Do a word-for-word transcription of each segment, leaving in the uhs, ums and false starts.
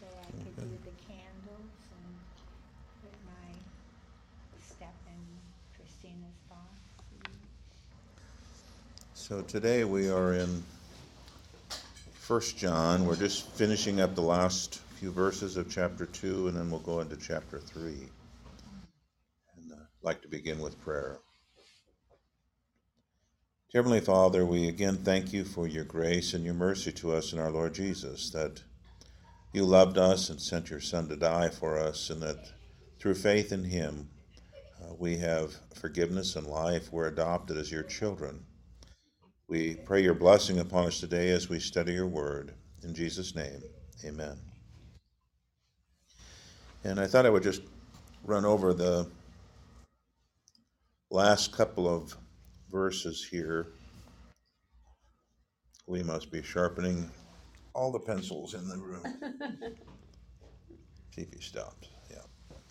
I could Okay. do the candles and put my step in Christina's box. So today we are in First John. We're just finishing up the last few verses of chapter two, and then we'll go into chapter three. And uh, I'd like to begin with prayer. Heavenly Father, we again thank you for your grace and your mercy to us in our Lord Jesus, that you loved us and sent your Son to die for us, and that through faith in him uh, we have forgiveness and life. We're adopted as your children. We pray your blessing upon us today as we study your word. In Jesus' name, amen. And I thought I would just run over the last couple of verses here. We must be sharpening all the pencils in the room. See if he stops. Yeah.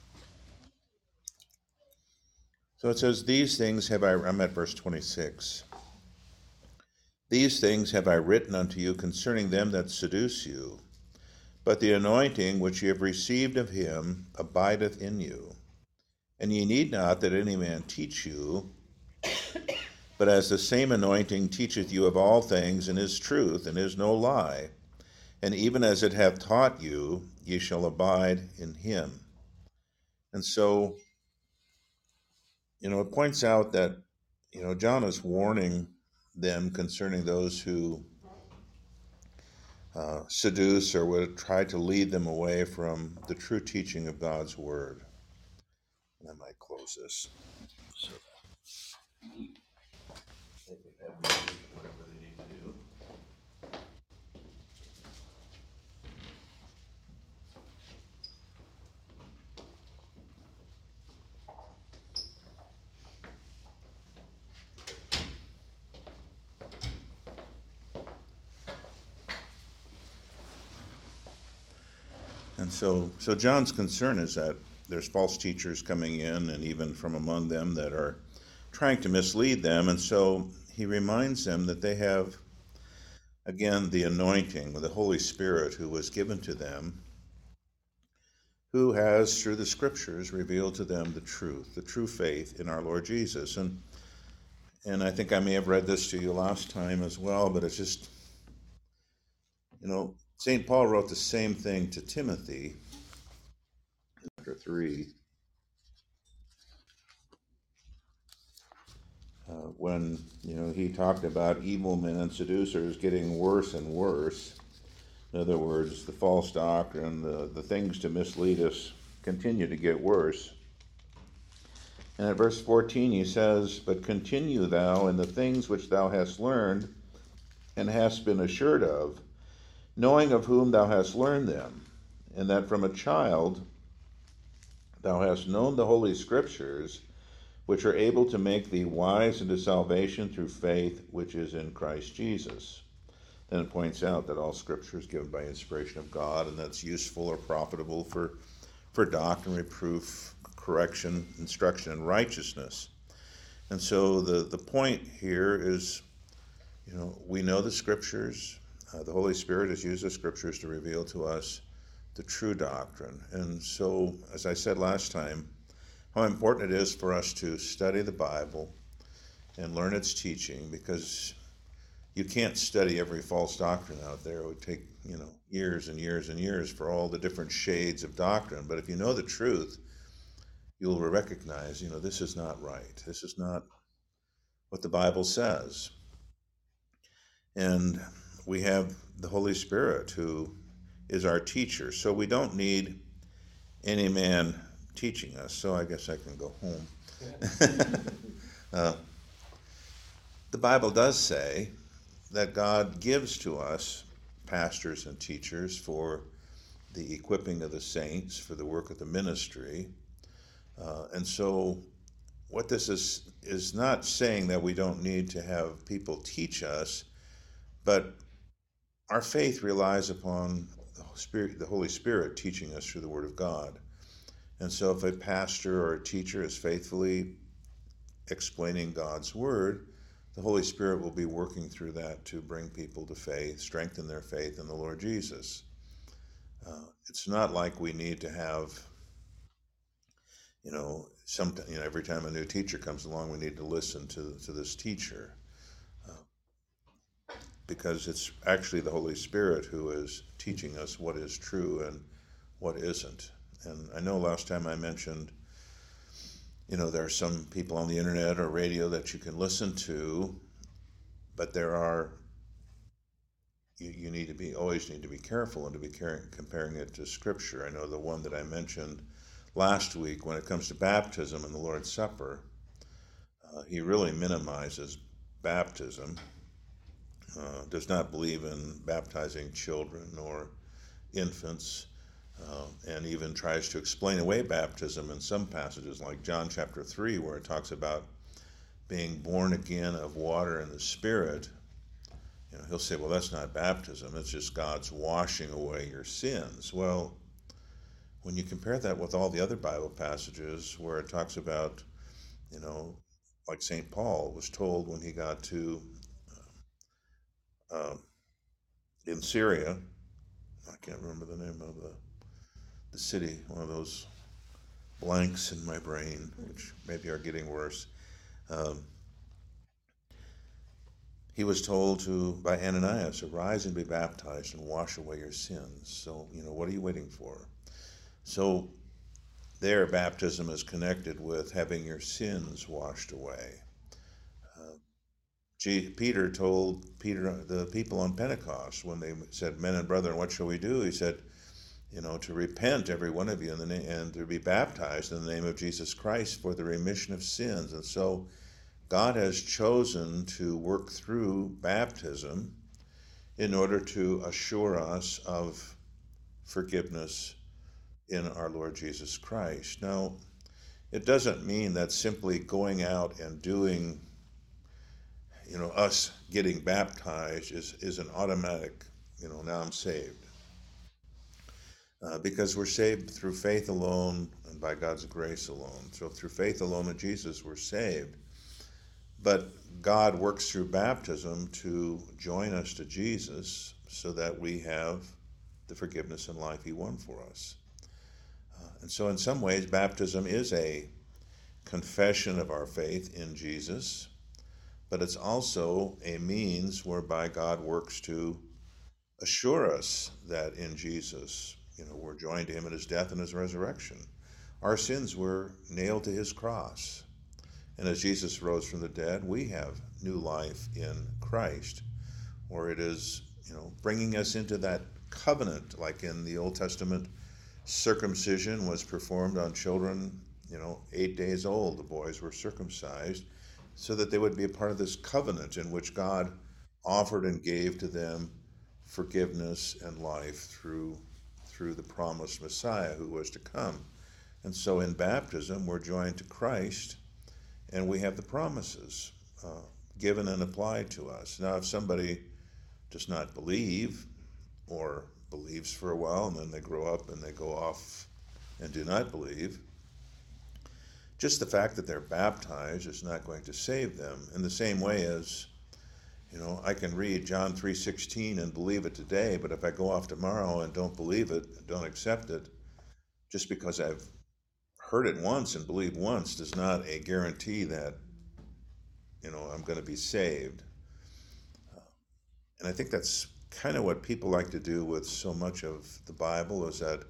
So it says, These things have I, I'm at verse twenty-six. These things have I written unto you concerning them that seduce you. But the anointing which ye have received of him abideth in you. And ye need not that any man teach you, but as the same anointing teacheth you of all things, and is truth, and is no lie, and even as it hath taught you, ye shall abide in him. And so, you know, it points out that, you know, John is warning them concerning those who uh, seduce or would try to lead them away from the true teaching of God's word. And I might close this. So they can have music, whatever they need to do. And so, so John's concern is that there's false teachers coming in, and even from among them that are trying to mislead them. And so he reminds them that they have, again, the anointing, the Holy Spirit who was given to them, who has, through the scriptures, revealed to them the truth, the true faith in our Lord Jesus. And and I think I may have read this to you last time as well, but it's just, you know, Saint Paul wrote the same thing to Timothy in chapter three. Uh, when, you know, he talked about evil men and seducers getting worse and worse. In other words, the false doctrine, the, the things to mislead us continue to get worse. And at verse fourteen he says, But continue thou in the things which thou hast learned and hast been assured of, knowing of whom thou hast learned them, and that from a child thou hast known the holy scriptures, which are able to make thee wise unto salvation through faith which is in Christ Jesus. Then it points out that all scripture is given by inspiration of God, and that's useful or profitable for, for doctrine, reproof, correction, instruction, and righteousness. And so the, the point here is, you know, we know the scriptures. Uh, the Holy Spirit has used the scriptures to reveal to us the true doctrine. And so, as I said last time, how important it is for us to study the Bible and learn its teaching, because you can't study every false doctrine out there. It would take, you know, years and years and years for all the different shades of doctrine. But if you know the truth, you'll recognize, you know, this is not right. This is not what the Bible says. And we have the Holy Spirit who is our teacher. So we don't need any man teaching us. So I guess I can go home. uh, the Bible does say that God gives to us pastors and teachers for the equipping of the saints, for the work of the ministry. Uh, and so what this is is not saying that we don't need to have people teach us, but our faith relies upon the Spirit, the Holy Spirit teaching us through the Word of God. And so if a pastor or a teacher is faithfully explaining God's Word, the Holy Spirit will be working through that to bring people to faith, strengthen their faith in the Lord Jesus. Uh, it's not like we need to have, you know, some, you know, every time a new teacher comes along, we need to listen to, to this teacher. Uh, because it's actually the Holy Spirit who is teaching us what is true and what isn't. And I know last time I mentioned, you know, there are some people on the internet or radio that you can listen to, but there are, you, you need to be, always need to be careful and to be caring, comparing it to Scripture. I know the one that I mentioned last week, when it comes to baptism and the Lord's Supper, uh, he really minimizes baptism, uh, does not believe in baptizing children or infants, uh, and even tries to explain away baptism in some passages, like John chapter three, where it talks about being born again of water and the Spirit. You know, he'll say, well, that's not baptism, it's just God's washing away your sins. Well, when you compare that with all the other Bible passages where it talks about, you know, like Saint Paul was told when he got to uh, in Syria, I can't remember the name of the the city, one of those blanks in my brain, which maybe are getting worse. Um, he was told to by Ananias, arise and be baptized and wash away your sins. So, you know, what are you waiting for? So, there, baptism is connected with having your sins washed away. Uh, G- Peter told Peter the people on Pentecost when they said, "Men and brethren, what shall we do?" He said, you know, to repent, every one of you, in the na- and to be baptized in the name of Jesus Christ for the remission of sins. And so God has chosen to work through baptism in order to assure us of forgiveness in our Lord Jesus Christ. Now, it doesn't mean that simply going out and doing, you know, us getting baptized is, is an automatic, you know, now I'm saved. Uh, because we're saved through faith alone and by God's grace alone. So through faith alone in Jesus, we're saved. But God works through baptism to join us to Jesus so that we have the forgiveness and life he won for us. Uh, and so in some ways, baptism is a confession of our faith in Jesus, but it's also a means whereby God works to assure us that in Jesus, you know, we're joined to him in his death and his resurrection. Our sins were nailed to his cross. And as Jesus rose from the dead, we have new life in Christ, or it is, you know, bringing us into that covenant, like in the Old Testament, circumcision was performed on children, you know, eight days old. The boys were circumcised so that they would be a part of this covenant in which God offered and gave to them forgiveness and life through through the promised Messiah who was to come. And so in baptism, we're joined to Christ, and we have the promises uh, given and applied to us. Now, if somebody does not believe, or believes for a while, and then they grow up and they go off and do not believe, just the fact that they're baptized is not going to save them. In the same way as, you know, I can read John three sixteen and believe it today, but if I go off tomorrow and don't believe it, don't accept it, just because I've heard it once and believed once does not a guarantee that, you know, I'm going to be saved. And I think that's kind of what people like to do with so much of the Bible, is that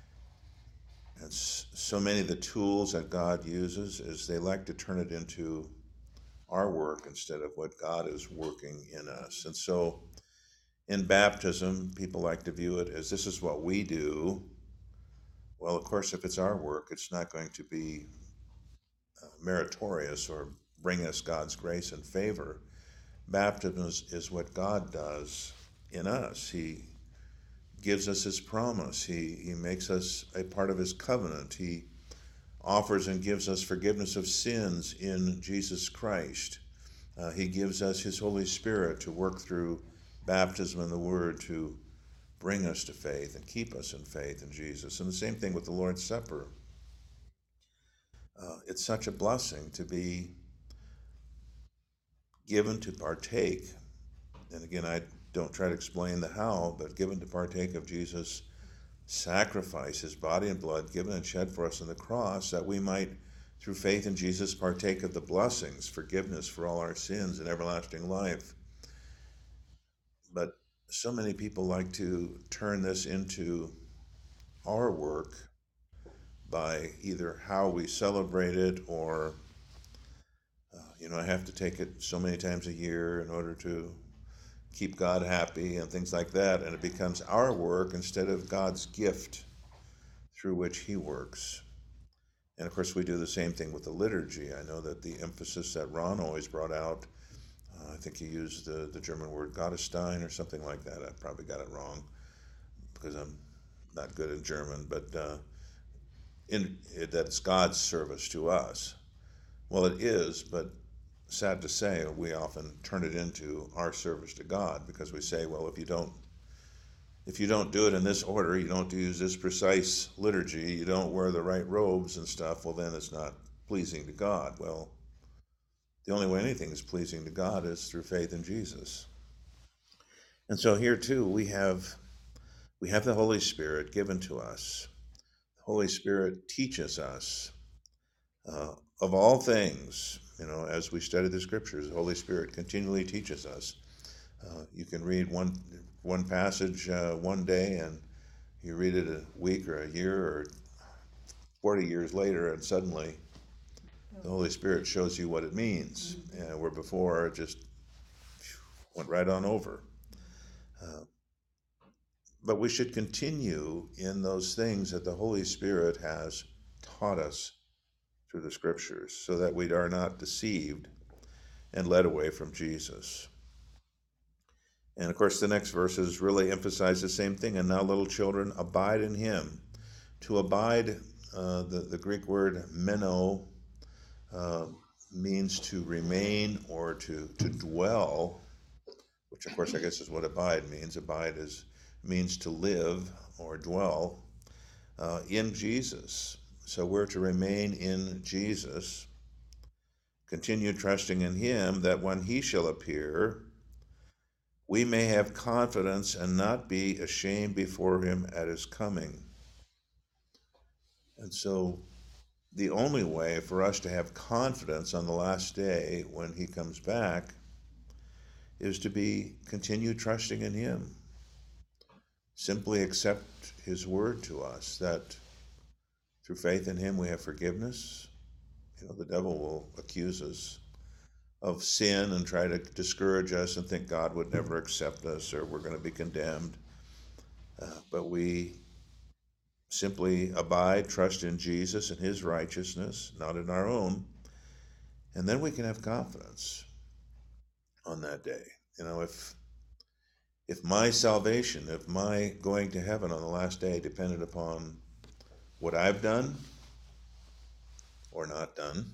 and so many of the tools that God uses is they like to turn it into our work instead of what God is working in us. And so in baptism, people like to view it as this is what we do. Well, of course, if it's our work, it's not going to be uh, meritorious or bring us God's grace and favor. Baptism is, is what God does in us. He gives us his promise. He, he makes us a part of his covenant. He offers and gives us forgiveness of sins in Jesus Christ. Uh, he gives us his Holy Spirit to work through baptism and the Word to bring us to faith and keep us in faith in Jesus. And the same thing with the Lord's Supper. Uh, it's such a blessing to be given to partake. And again, I don't try to explain the how, but given to partake of Jesus' sacrifice, his body and blood given and shed for us on the cross, that we might, through faith in Jesus, partake of the blessings, forgiveness for all our sins and everlasting life. But so many people like to turn this into our work by either how we celebrate it or, uh, you know, I have to take it so many times a year in order to keep God happy and things like that. And it becomes our work instead of God's gift through which he works. And of course, we do the same thing with the liturgy. I know that the emphasis that Ron always brought out, uh, I think he used the, the German word Gottesdienst or something like that. I probably got it wrong because I'm not good in German, but uh, in, it, that's God's service to us. Well, it is, but sad to say, we often turn it into our service to God because we say, well, if you don't if you don't do it in this order, you don't use this precise liturgy, you don't wear the right robes and stuff, well, then it's not pleasing to God. Well, the only way anything is pleasing to God is through faith in Jesus. And so here too, we have we have the Holy Spirit given to us. The Holy Spirit teaches us uh, of all things. You know, as we study the Scriptures, the Holy Spirit continually teaches us. Uh, you can read one one passage uh, one day, and you read it a week or a year or forty years later, and suddenly the Holy Spirit shows you what it means, uh, where before it just went right on over. Uh, but we should continue in those things that the Holy Spirit has taught us through the Scriptures, so that we are not deceived and led away from Jesus. And of course, the next verses really emphasize the same thing. And now, little children, abide in him. To abide, uh, the, the Greek word meno, uh, means to remain or to, to dwell, which of course I guess is what abide means. Abide is means to live or dwell uh, in Jesus. So we're to remain in Jesus, continue trusting in him, that when he shall appear, we may have confidence and not be ashamed before him at his coming. And so the only way for us to have confidence on the last day when he comes back is to be continue trusting in him. Simply accept his word to us that through faith in him we have forgiveness. You know, the devil will accuse us of sin and try to discourage us and think God would never accept us or we're going to be condemned. Uh, but we simply abide, trust in Jesus and his righteousness, not in our own, and then we can have confidence on that day. You know, if if my salvation, if my going to heaven on the last day depended upon what I've done or not done,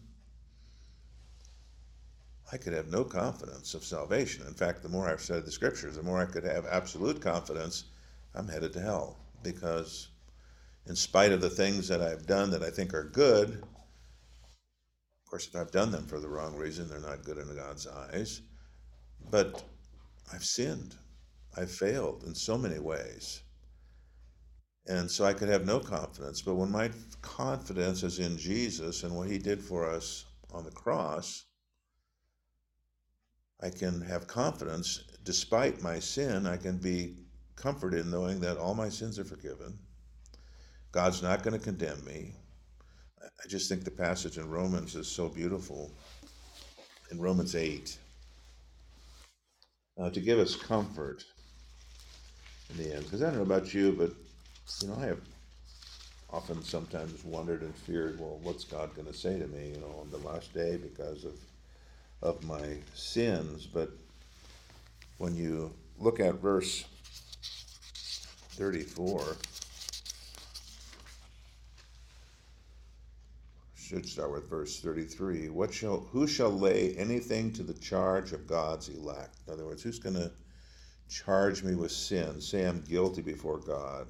I could have no confidence of salvation. In fact, the more I've studied the Scriptures, the more I could have absolute confidence I'm headed to hell. Because in spite of the things that I've done that I think are good, of course, if I've done them for the wrong reason, they're not good in God's eyes. But I've sinned. I've failed in so many ways. And so I could have no confidence. But when my confidence is in Jesus and what he did for us on the cross, I can have confidence. Despite my sin, I can be comforted in knowing that all my sins are forgiven. God's not going to condemn me. I just think the passage in Romans is so beautiful. In Romans eight, uh, to give us comfort in the end. Because I don't know about you, but you know, I have often sometimes wondered and feared, well, what's God going to say to me, you know, on the last day because of of my sins. But when you look at verse thirty-four, should start with verse thirty-three. What shall who shall lay anything to the charge of God's elect? In other words, who's going to charge me with sin? Say I'm guilty before God.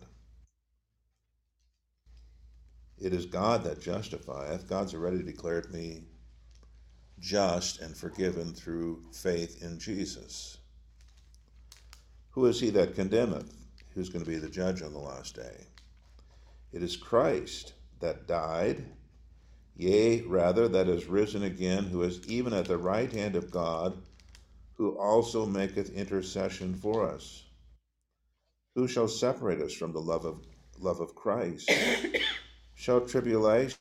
It is God that justifieth. God's already declared me just and forgiven through faith in Jesus. Who is he that condemneth? Who's going to be the judge on the last day? It is Christ that died, yea, rather, that is risen again, who is even at the right hand of God, who also maketh intercession for us. Who shall separate us from the love of love of Christ? Shall tribulation,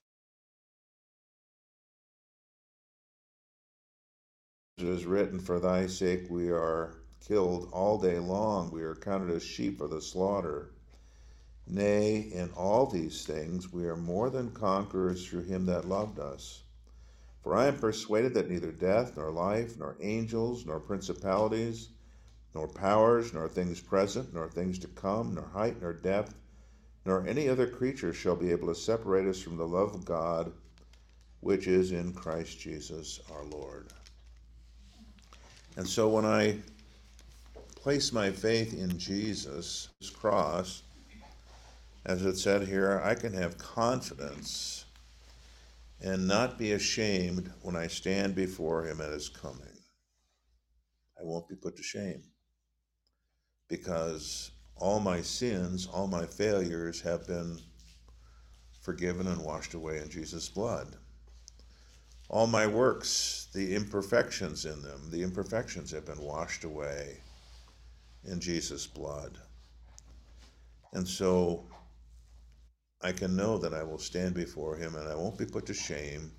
it is written, for thy sake we are killed all day long, we are counted as sheep for the slaughter. Nay, in all these things we are more than conquerors through him that loved us. For I am persuaded that neither death, nor life, nor angels, nor principalities, nor powers, nor things present, nor things to come, nor height, nor depth, nor any other creature shall be able to separate us from the love of God, which is in Christ Jesus our Lord. And so when I place my faith in Jesus' cross, as it said here, I can have confidence and not be ashamed when I stand before him at his coming. I won't be put to shame, because all my sins, all my failures have been forgiven and washed away in Jesus' blood. All my works, the imperfections in them, the imperfections have been washed away in Jesus' blood. And so I can know that I will stand before him and I won't be put to shame,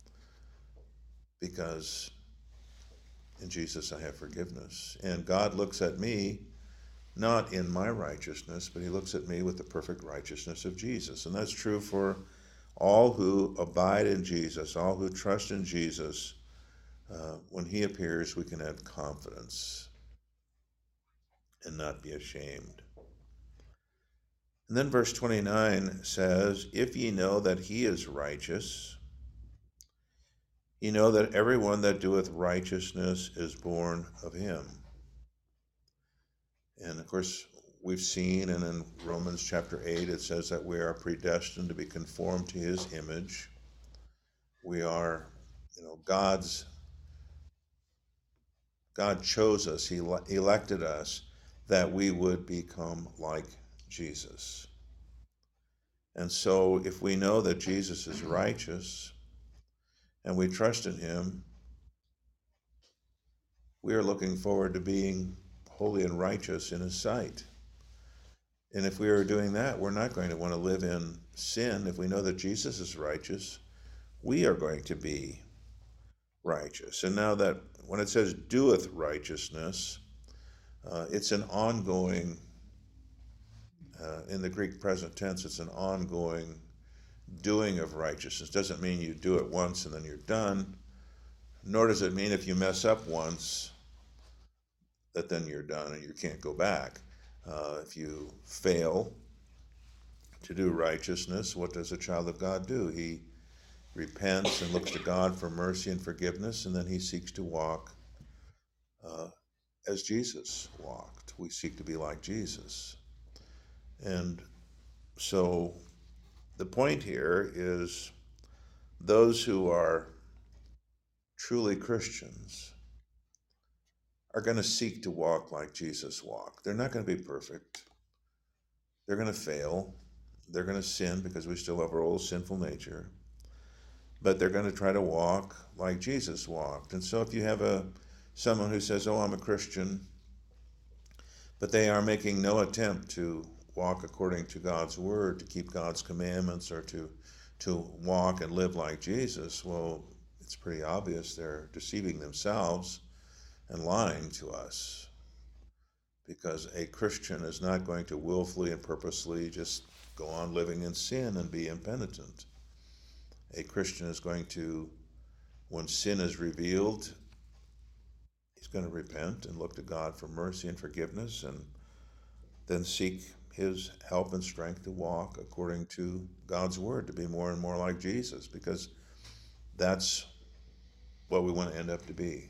because in Jesus I have forgiveness. And God looks at me not in my righteousness, but he looks at me with the perfect righteousness of Jesus. And that's true for all who abide in Jesus, all who trust in Jesus. Uh, when he appears, we can have confidence and not be ashamed. And then verse twenty-nine says, if ye know that he is righteous, ye know that everyone that doeth righteousness is born of him. And of course, we've seen, and in Romans chapter eight, it says that we are predestined to be conformed to his image. We are, you know, God's, God chose us, he elected us that we would become like Jesus. And so if we know that Jesus is righteous and we trust in him, we are looking forward to being holy and righteous in his sight. And if we are doing that, we're not going to want to live in sin. If we know that Jesus is righteous, we are going to be righteous. And now that when it says doeth righteousness, uh, it's an ongoing, uh, in the Greek present tense, it's an ongoing doing of righteousness. Doesn't mean you do it once and then you're done, nor does it mean if you mess up once that then you're done and you can't go back. Uh, if you fail to do righteousness, what does a child of God do? He repents and looks to God for mercy and forgiveness, and then he seeks to walk uh, as Jesus walked. We seek to be like Jesus. And so the point here is those who are truly Christians are going to seek to walk like Jesus walked. They're not going to be perfect. They're going to fail. They're going to sin because we still have our old sinful nature. But they're going to try to walk like Jesus walked. And so if you have a someone who says, oh, I'm a Christian, but they are making no attempt to walk according to God's word, to keep God's commandments, or to to walk and live like Jesus, well, it's pretty obvious they're deceiving themselves and lying to us. Because a Christian is not going to willfully and purposely just go on living in sin and be impenitent. A Christian is going to, when sin is revealed, he's going to repent and look to God for mercy and forgiveness, and then seek his help and strength to walk according to God's word, to be more and more like Jesus, because that's what we want to end up to be.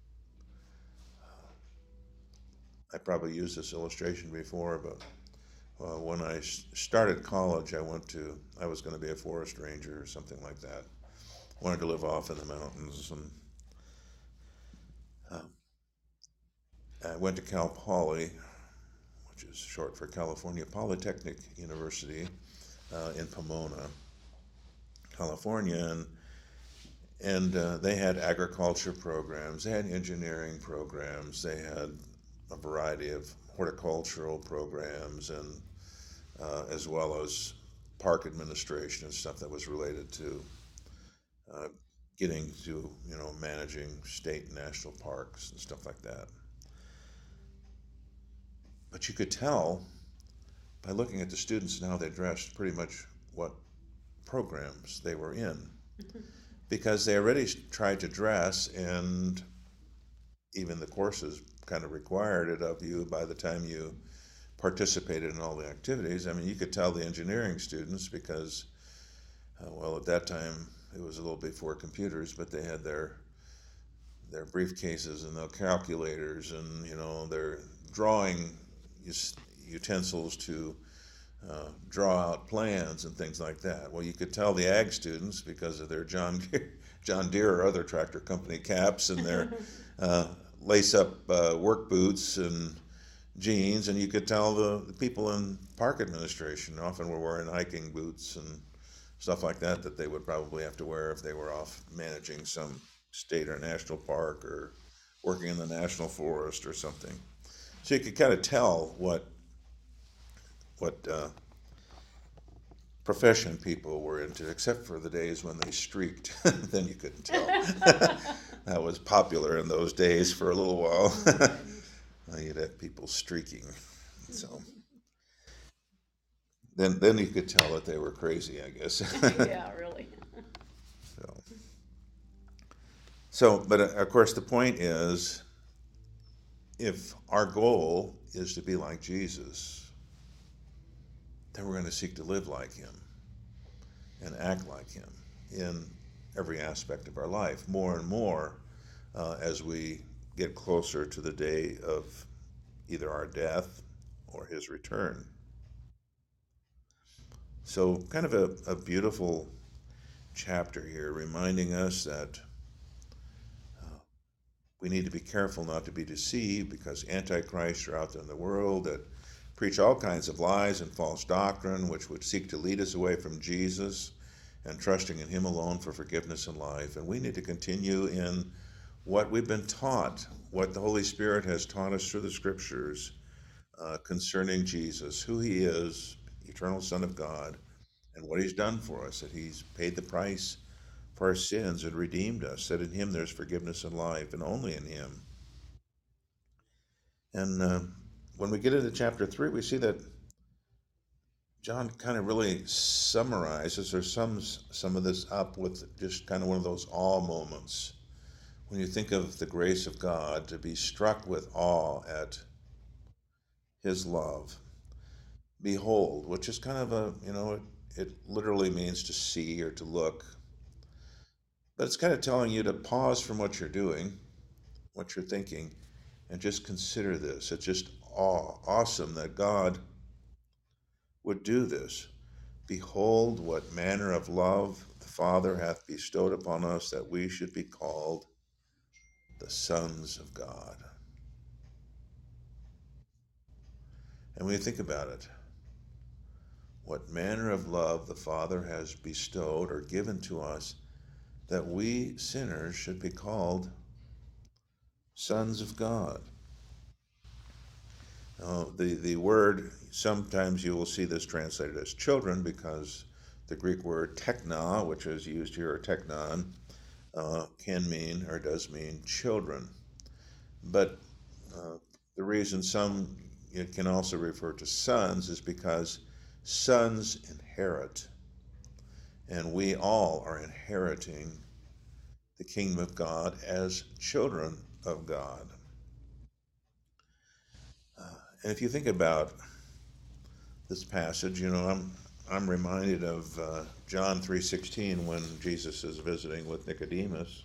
I probably used this illustration before, but uh, when I started college, I went to, I was going to be a forest ranger or something like that. Wanted to live off in the mountains, and uh, I went to Cal Poly, which is short for California Polytechnic University, uh, in Pomona, California, and and uh, they had agriculture programs, they had engineering programs, they had a variety of horticultural programs, and uh, as well as park administration and stuff that was related to uh, getting to, you know, managing state and national parks and stuff like that. But you could tell by looking at the students and how they dressed pretty much what programs they were in, because they already tried to dress, and even the courses kind of required it of you by the time you participated in all the activities. I mean, you could tell the engineering students because, uh, well, at that time it was a little before computers, but they had their their briefcases and their calculators and, you know, their drawing utensils to uh, draw out plans and things like that. Well, you could tell the ag students because of their John John Deere or other tractor company caps and their uh, lace-up uh, work boots and jeans, and you could tell the, the people in park administration often were wearing hiking boots and stuff like that that they would probably have to wear if they were off managing some state or national park or working in the national forest or something. So you could kind of tell what what uh, profession people were into, except for the days when they streaked. Then you couldn't tell. That was popular in those days for a little while. You'd have people streaking. So then then you could tell that they were crazy, I guess. Yeah, really. So, so, but uh, of course the point is, if our goal is to be like Jesus, then we're going to seek to live like him and act like him in every aspect of our life, more and more uh, as we get closer to the day of either our death or his return. So kind of a, a beautiful chapter here, reminding us that uh, we need to be careful not to be deceived, because antichrists are out there in the world that preach all kinds of lies and false doctrine which would seek to lead us away from Jesus and trusting in him alone for forgiveness and life. And we need to continue in what we've been taught, what the Holy Spirit has taught us through the scriptures uh, concerning Jesus, who he is, eternal Son of God, and what he's done for us, that he's paid the price for our sins and redeemed us, that in him there's forgiveness and life, and only in him. And uh, when we get into chapter three, we see that John kind of really summarizes or sums some of this up with just kind of one of those awe moments. When you think of the grace of God, to be struck with awe at his love. Behold, which is kind of a, you know, it, it literally means to see or to look. But it's kind of telling you to pause from what you're doing, what you're thinking, and just consider this. It's just awe, awesome that God would do this. Behold, what manner of love the Father hath bestowed upon us, that we should be called the sons of God. And when you think about it, what manner of love the Father has bestowed or given to us, that we sinners should be called sons of God. Now, the, the word, sometimes you will see this translated as children, because the Greek word tekna, which is used here, or teknon, uh, can mean or does mean children. But uh, the reason some it can also refer to sons is because sons inherit, and we all are inheriting the kingdom of God as children of God. Uh, and if you think about this passage, you know, I'm I'm reminded of uh, John three sixteen, when Jesus is visiting with Nicodemus,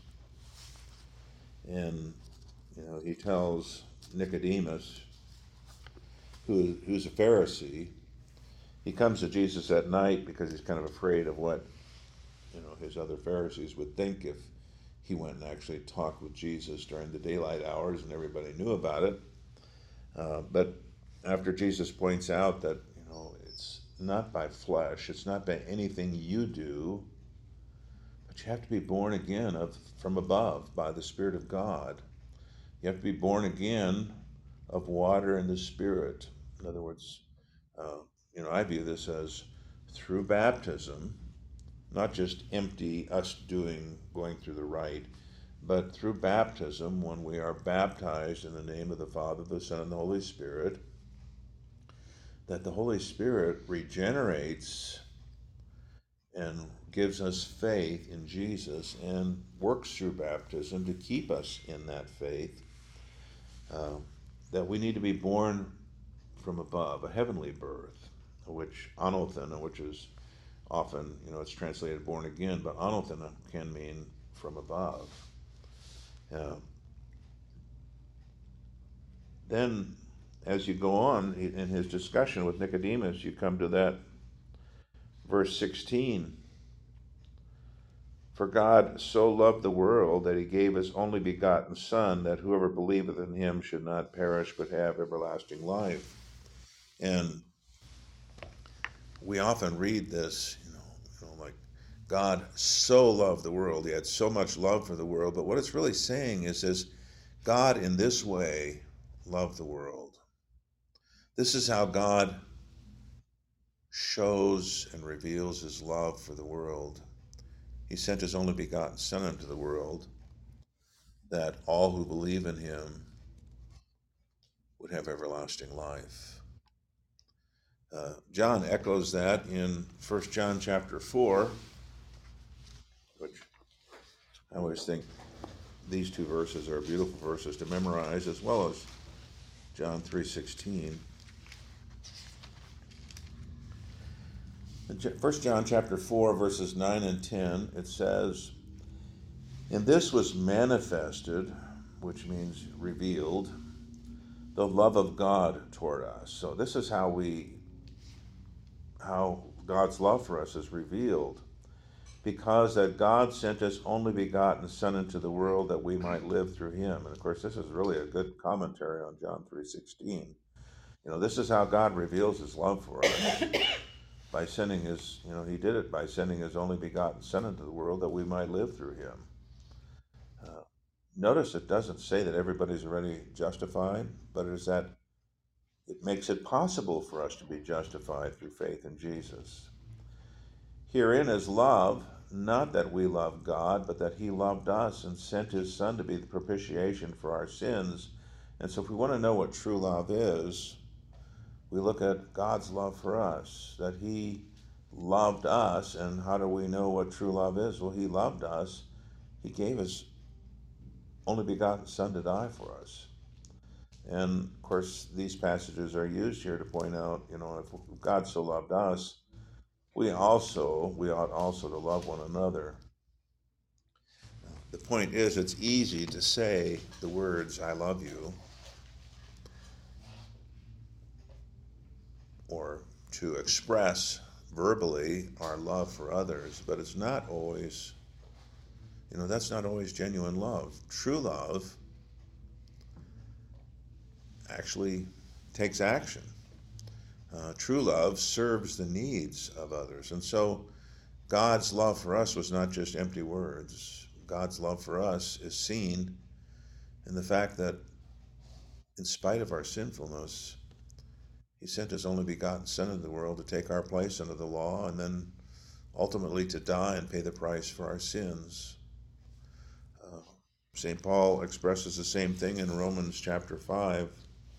and you know he tells Nicodemus, who who's a Pharisee. He comes to Jesus at night because he's kind of afraid of what, you know, his other Pharisees would think if he went and actually talked with Jesus during the daylight hours and everybody knew about it. Uh, but after Jesus points out that, you know, it's not by flesh, it's not by anything you do, but you have to be born again of from above by the Spirit of God. You have to be born again of water and the Spirit. In other words, uh, you know, I view this as through baptism, not just empty us doing, going through the rite, but through baptism, when we are baptized in the name of the Father, the Son, and the Holy Spirit, that the Holy Spirit regenerates and gives us faith in Jesus and works through baptism to keep us in that faith, uh, that we need to be born from above, a heavenly birth, which anothen, which is often, you know, it's translated born again, but anothen can mean from above. Uh, then, as you go on in his discussion with Nicodemus, you come to that verse sixteen. For God so loved the world that he gave his only begotten Son, that whoever believeth in him should not perish but have everlasting life. And we often read this, you know, you know, like God so loved the world, he had so much love for the world, but what it's really saying is this: God in this way loved the world. This is how God shows and reveals his love for the world. He sent his only begotten Son into the world, that all who believe in him would have everlasting life. Uh, John echoes that in First John chapter four, which I always think these two verses are beautiful verses to memorize, as well as John three sixteen. First John chapter four, verses nine and ten, it says, "And this was manifested," which means revealed, "the love of God toward us." So this is how we, how God's love for us is revealed. "Because that God sent his only begotten Son into the world that we might live through him." And of course, this is really a good commentary on John three sixteen. You know, this is how God reveals his love for us. By sending his, you know, he did it by sending his only begotten Son into the world that we might live through him. Uh, notice it doesn't say that everybody's already justified, but it is that it makes it possible for us to be justified through faith in Jesus. "Herein is love, not that we love God, but that he loved us and sent his Son to be the propitiation for our sins." And so if we want to know what true love is, we look at God's love for us, that he loved us. And how do we know what true love is? Well, he loved us. He gave his only begotten Son to die for us. And of course, these passages are used here to point out, you know, if God so loved us, we also, we ought also to love one another. The point is, it's easy to say the words, "I love you," or to express verbally our love for others, but it's not always, you know, that's not always genuine love. True love actually takes action. Uh, true love serves the needs of others. And so God's love for us was not just empty words. God's love for us is seen in the fact that in spite of our sinfulness, he sent his only begotten Son into the world to take our place under the law, and then ultimately to die and pay the price for our sins. Uh, Saint Paul expresses the same thing in Romans chapter five.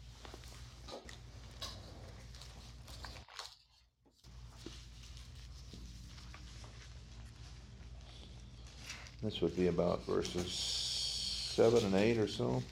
This would be about verses seven and eight or so.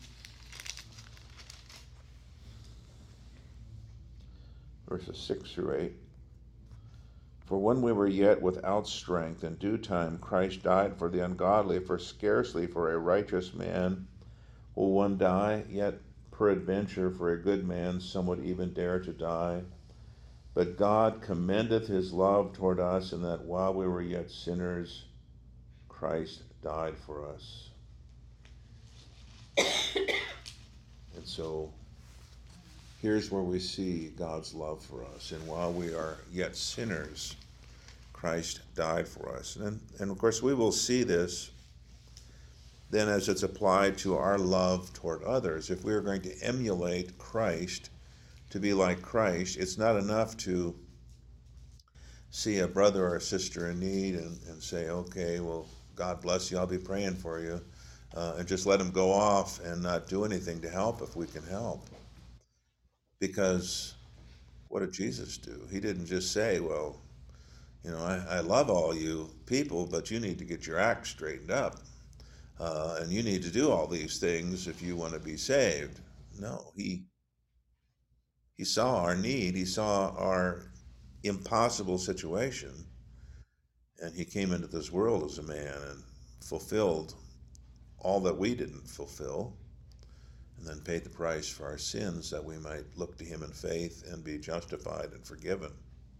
Verses six through eight. "For when we were yet without strength, in due time Christ died for the ungodly, for scarcely for a righteous man will one die, yet peradventure for a good man some would even dare to die. But God commendeth his love toward us, in that while we were yet sinners, Christ died for us." And so here's where we see God's love for us. And while we are yet sinners, Christ died for us. And, and of course, we will see this then as it's applied to our love toward others. If we are going to emulate Christ, to be like Christ, it's not enough to see a brother or a sister in need and, and say, okay, well, God bless you, I'll be praying for you, uh, and just let them go off and not do anything to help if we can help. Because what did Jesus do? He didn't just say, well, you know, I, I love all you people, but you need to get your act straightened up. Uh, and you need to do all these things if you want to be saved. No, he he saw our need. He saw our impossible situation. And he came into this world as a man and fulfilled all that we didn't fulfill, and then paid the price for our sins that we might look to him in faith and be justified and forgiven.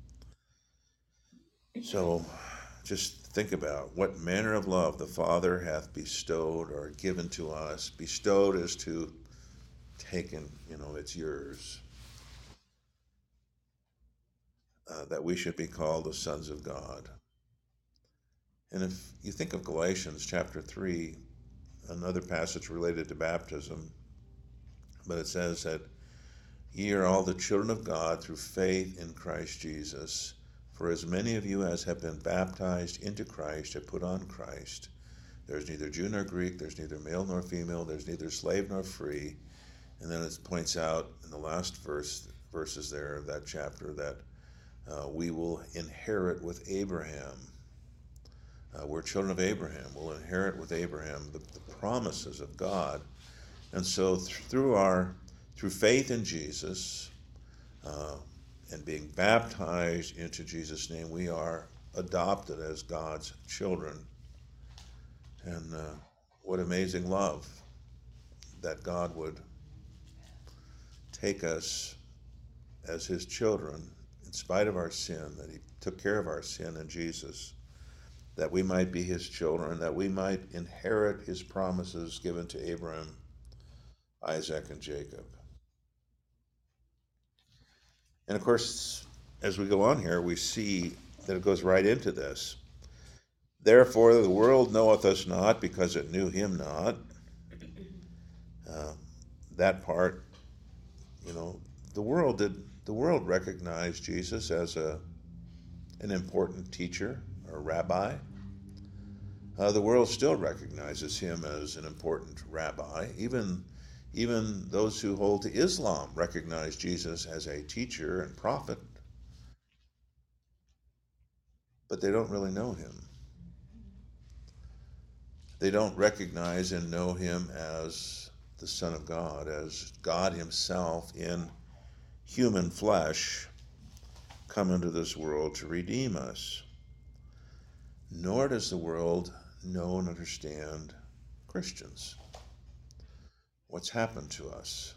So just think about what manner of love the Father hath bestowed or given to us. Bestowed is to taken, you know, it's yours. Uh, that we should be called the sons of God. And if you think of Galatians chapter three, another passage related to baptism, but it says that ye are all the children of God through faith in Christ Jesus. For as many of you as have been baptized into Christ have put on Christ. There's neither Jew nor Greek, there's neither male nor female, there's neither slave nor free. And then it points out in the last verse, verses there of that chapter that uh, we will inherit with Abraham. Uh, we're children of Abraham. We'll inherit with Abraham the, the promises of God. And so th- through our, through faith in Jesus, uh, and being baptized into Jesus' name, we are adopted as God's children. And uh, what amazing love that God would take us as his children in spite of our sin, that he took care of our sin in Jesus, that we might be his children, that we might inherit his promises given to Abraham, Isaac, and Jacob. And of course, as we go on here, we see that it goes right into this. Therefore, the world knoweth us not, because it knew him not. Uh, that part, you know, the world did. The world recognized Jesus as a an important teacher or rabbi. Uh, the world still recognizes him as an important rabbi. Even even those who hold to Islam recognize Jesus as a teacher and prophet, but they don't really know him. They don't recognize and know him as the Son of God, as God himself in human flesh come into this world to redeem us. Nor does the world know and understand Christians. What's happened to us?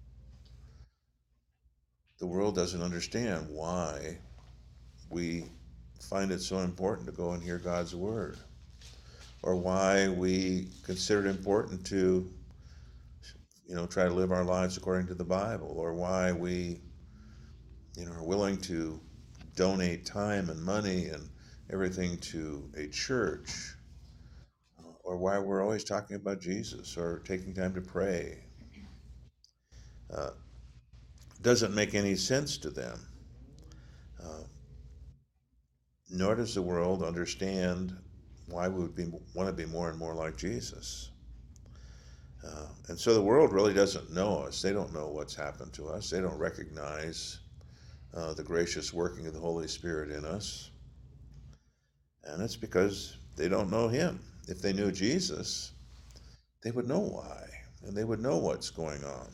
The world doesn't understand why we find it so important to go and hear God's word, or why we consider it important to, you know, try to live our lives according to the Bible, or why we, you know, are willing to donate time and money and everything to a church, or why we're always talking about Jesus or taking time to pray. Uh, doesn't make any sense to them. Uh, nor does the world understand why we would be, want to be more and more like Jesus. Uh, and so the world really doesn't know us. They don't know what's happened to us. They don't recognize uh, the gracious working of the Holy Spirit in us. And it's because they don't know him. If they knew Jesus, they would know why, and they would know what's going on.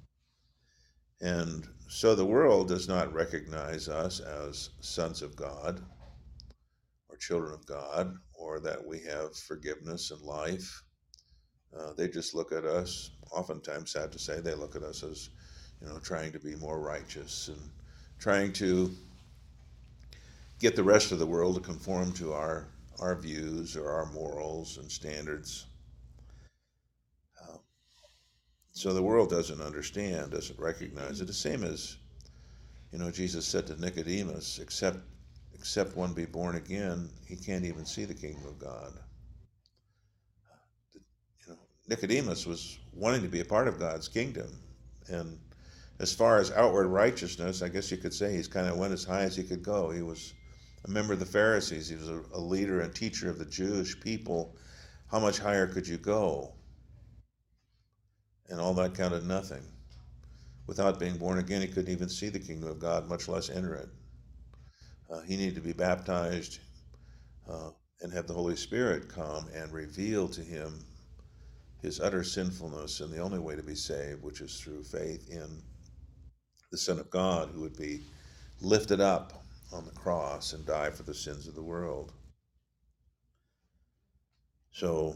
And so the world does not recognize us as sons of God or children of God, or that we have forgiveness and life. Uh, they just look at us, oftentimes, sad to say, they look at us as, you know, trying to be more righteous and trying to get the rest of the world to conform to our, our views or our morals and standards. Uh, So the world doesn't understand, doesn't recognize it. The same as, you know, Jesus said to Nicodemus, except except one be born again, he can't even see the kingdom of God. You know, Nicodemus was wanting to be a part of God's kingdom. And as far as outward righteousness, I guess you could say he's kind of went as high as he could go. He was a member of the Pharisees. He was a, a leader and teacher of the Jewish people. How much higher could you go? And all that counted nothing. Without being born again, he couldn't even see the kingdom of God, much less enter it. Uh, he needed to be baptized uh, and have the Holy Spirit come and reveal to him his utter sinfulness and the only way to be saved, which is through faith in the Son of God, who would be lifted up on the cross and die for the sins of the world. So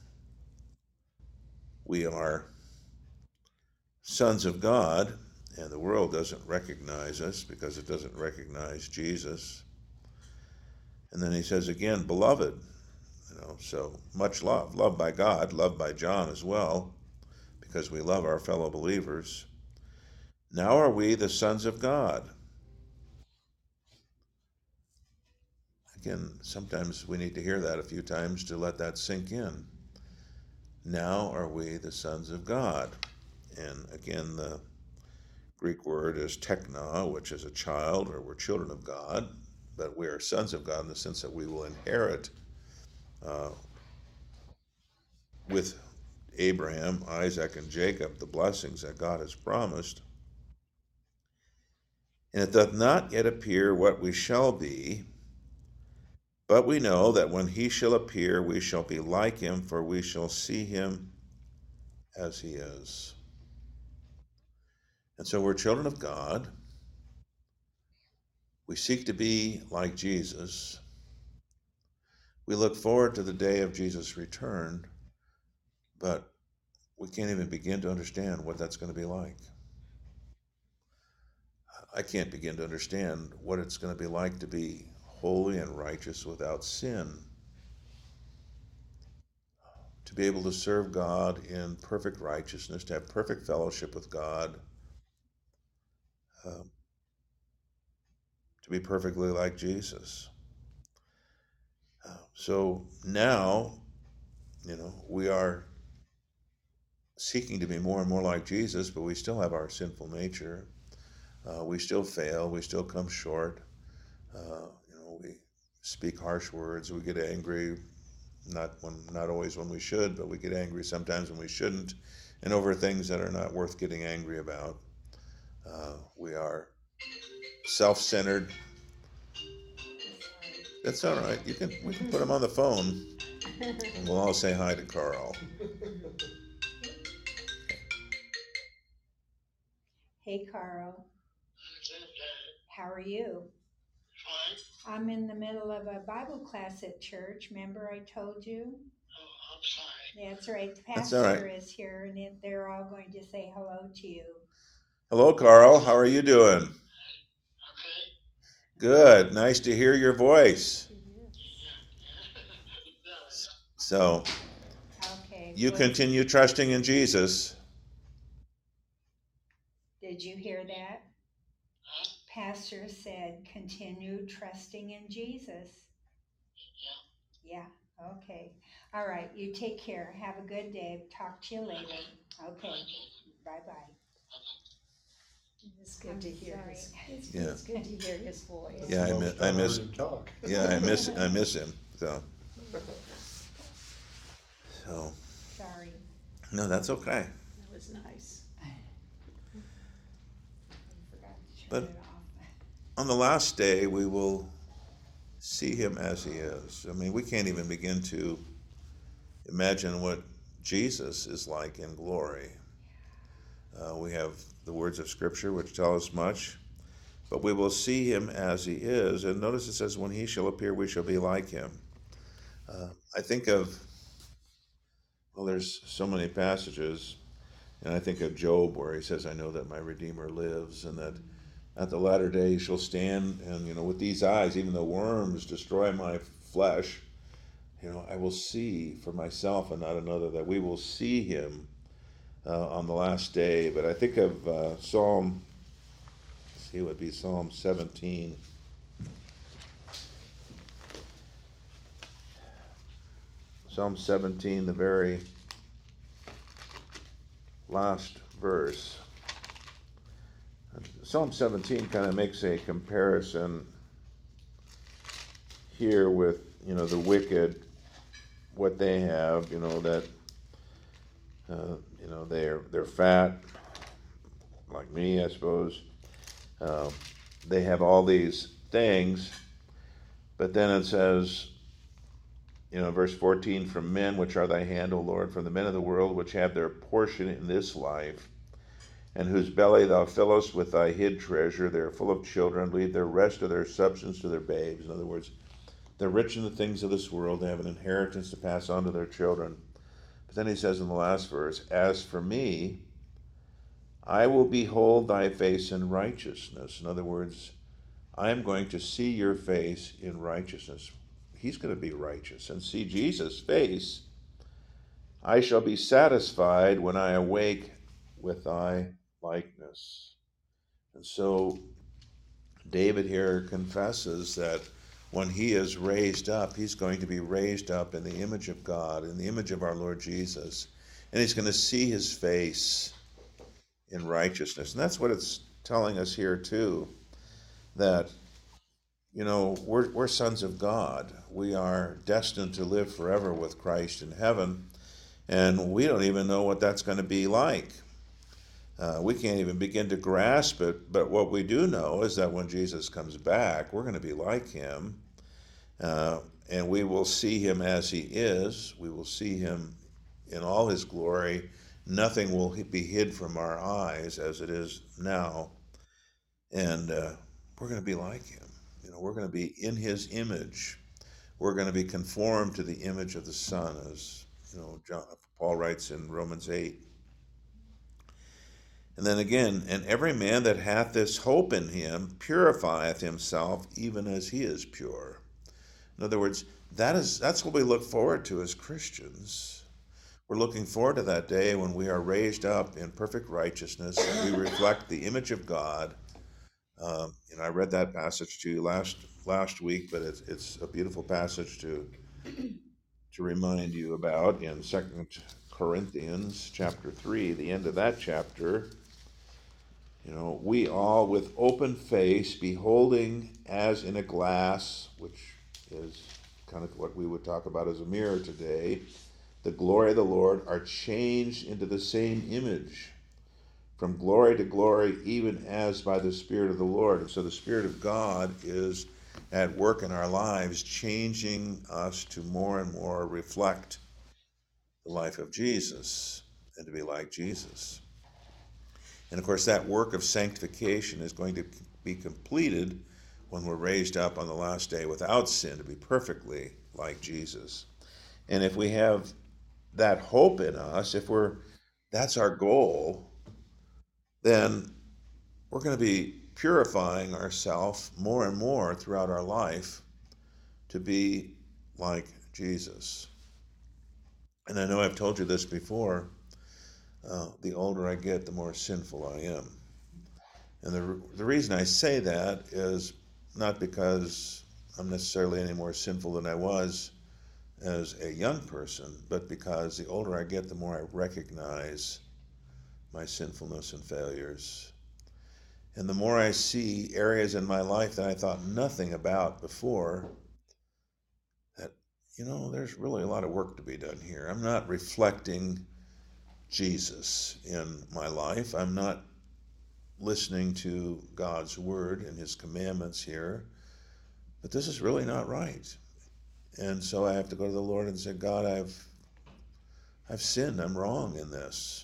we are sons of God, and the world doesn't recognize us because it doesn't recognize Jesus. And then he says again, beloved, you know, so much love, loved by God, loved by John as well, because we love our fellow believers. Now are we the sons of God. Again, sometimes we need to hear that a few times to let that sink in. Now are we the sons of God. And again, the Greek word is tekna, which is a child, or we're children of God, but we are sons of God in the sense that we will inherit uh, with Abraham, Isaac, and Jacob the blessings that God has promised. And it doth not yet appear what we shall be, but we know that when he shall appear, we shall be like him, for we shall see him as he is. And so we're children of God. We seek to be like Jesus. We look forward to the day of Jesus' return, but we can't even begin to understand what that's going to be like. I can't begin to understand what it's going to be like to be holy and righteous without sin, to be able to serve God in perfect righteousness, to have perfect fellowship with God, um, to be perfectly like Jesus. Uh, so now, you know, we are seeking to be more and more like Jesus, but we still have our sinful nature. Uh, we still fail. We still come short. Uh, you know, we speak harsh words. We get angry, not when, not always when we should, but we get angry sometimes when we shouldn't, and over things that are not worth getting angry about. Uh, we are self-centered. That's all right. You can we can put him on the phone, and we'll all say hi to Carl. Hey, Carl. How are you? Fine. I'm in the middle of a Bible class at church. Remember I told you? Oh, I'm sorry. That's right. The That's all pastor right. is here, and it, they're all going to say hello to you. Hello, Carl. How are you doing? Okay. Good. Nice to hear your voice. So, Okay. you well, continue trusting in Jesus. Did you hear that? Huh? Pastor said, continue trusting in Jesus. Yeah. Yeah. Okay. All right. You take care. Have a good day. Talk to you later. Okay. Bye-bye. It's good I'm to hear his, sorry. it's, Yeah. it's good to hear his voice. Yeah, I miss, I miss, talk. yeah, I miss, I miss him. So, so, Sorry. no, that's okay. That was nice. I forgot to turn But- it off. On the last day, we will see him as he is. I mean, we can't even begin to imagine what Jesus is like in glory. Uh, we have the words of Scripture which tell us much, but we will see him as he is. And notice it says, when he shall appear, we shall be like him. Uh, I think of, well, there's so many passages, and I think of Job where he says, I know that my Redeemer lives, and that at the latter day he shall stand, and, you know, with these eyes, even though worms destroy my flesh, you know, I will see for myself and not another, that we will see him uh, on the last day. But I think of uh, Psalm, let's see, it would be Psalm seventeen. Psalm seventeen, the very last verse. Psalm seventeen kind of makes a comparison here with, you know, the wicked, what they have, you know, that, uh, you know, they're, they're fat, like me, I suppose. Uh, they have all these things, but then it says, you know, verse fourteen, from men which are thy hand, O Lord, from the men of the world which have their portion in this life, and whose belly thou fillest with thy hid treasure. They are full of children, leave their rest of their substance to their babes. In other words, they're rich in the things of this world. They have an inheritance to pass on to their children. But then he says in the last verse, as for me, I will behold thy face in righteousness. In other words, I am going to see your face in righteousness. He's going to be righteous and see Jesus' face. I shall be satisfied when I awake with thy likeness. And so David here confesses that when he is raised up, he's going to be raised up in the image of God, in the image of our Lord Jesus, and he's going to see his face in righteousness. And that's what it's telling us here too, that, you know, we're, we're sons of God. We are destined to live forever with Christ in heaven, and we don't even know what that's going to be like. Uh, we can't even begin to grasp it, but what we do know is that when Jesus comes back, we're going to be like him, uh, and we will see him as he is. We will see him in all his glory. Nothing will be hid from our eyes as it is now, and uh, we're going to be like him. You know, we're going to be in his image. We're going to be conformed to the image of the Son, as you know, John, Paul writes in Romans eight. And then again, and every man that hath this hope in him purifieth himself even as he is pure. In other words, that is that's what we look forward to as Christians. We're looking forward to that day when we are raised up in perfect righteousness. We reflect the image of God. Um, and I read that passage to you last last week, but it's it's a beautiful passage to to remind you about in Second Corinthians chapter three, the end of that chapter. You know, we all with open face, beholding as in a glass, which is kind of what we would talk about as a mirror today, the glory of the Lord, are changed into the same image, from glory to glory, even as by the Spirit of the Lord. And so the Spirit of God is at work in our lives, changing us to more and more reflect the life of Jesus and to be like Jesus. And of course, that work of sanctification is going to be completed when we're raised up on the last day without sin, to be perfectly like Jesus. And if we have that hope in us, if we're that's our goal, then we're going to be purifying ourselves more and more throughout our life to be like Jesus. And I know I've told you this before, uh, the older I get, the more sinful I am. And the, the reason I say that is not because I'm necessarily any more sinful than I was as a young person, but because the older I get, the more I recognize my sinfulness and failures. And the more I see areas in my life that I thought nothing about before, that, you know, there's really a lot of work to be done here. I'm not reflecting Jesus in my life. I'm not listening to God's word and his commandments here. But this is really not right. And so I have to go to the Lord and say, God, I've I've sinned. I'm wrong in this.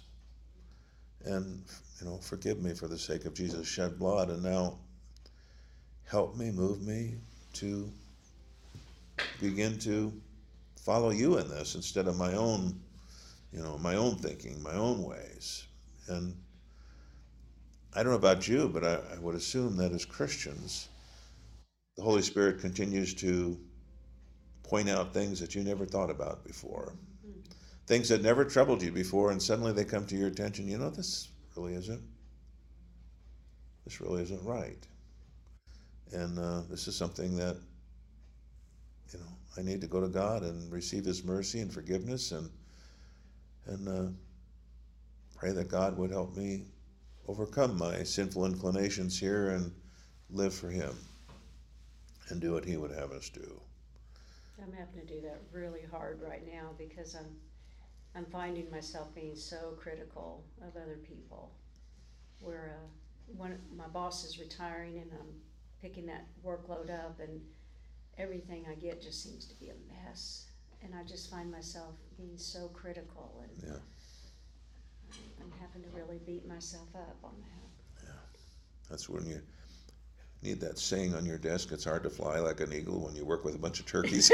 And, you know, forgive me for the sake of Jesus' shed blood. And now help me, move me to begin to follow you in this instead of my own, you know, my own thinking, my own ways. And I don't know about you, but I, I would assume that as Christians, the Holy Spirit continues to point out things that you never thought about before. things that never troubled you before, and suddenly they come to your attention. You know, this really isn't, this really isn't right. And uh, this is something that, you know, I need to go to God and receive His mercy and forgiveness, and and uh, pray that God would help me overcome my sinful inclinations here and live for Him and do what He would have us do. I'm having to do that really hard right now because I'm I'm finding myself being so critical of other people. Where uh, one my boss is retiring and I'm picking that workload up, and everything I get just seems to be a mess. And I just find myself being so critical, and Yeah. I'm having to really beat myself up on that. Yeah. That's when you need that saying on your desk, it's hard to fly like an eagle when you work with a bunch of turkeys.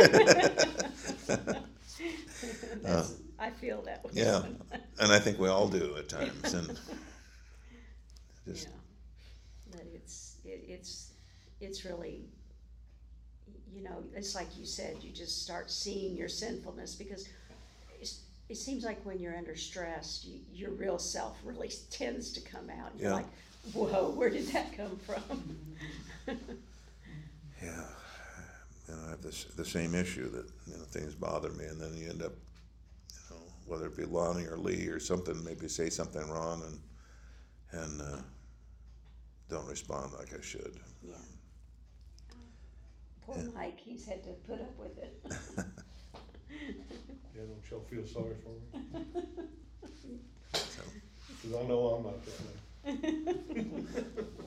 That's, uh, I feel that way. Yeah, and I think we all do at times. And just yeah, but it's it, it's it's really, you know, it's like you said, you just start seeing your sinfulness, because it's, it seems like when you're under stress, you, your real self really tends to come out. You're Yeah. like, whoa, where did that come from? yeah, and I have this the same issue that, you know, things bother me, and then you end up, you know, whether it be Lonnie or Lee or something, maybe say something wrong and and uh, don't respond like I should. Yeah. Poor Yeah. Mike, he's had to put up with it. Yeah, don't y'all feel sorry for me? So, Because I know I'm not that way.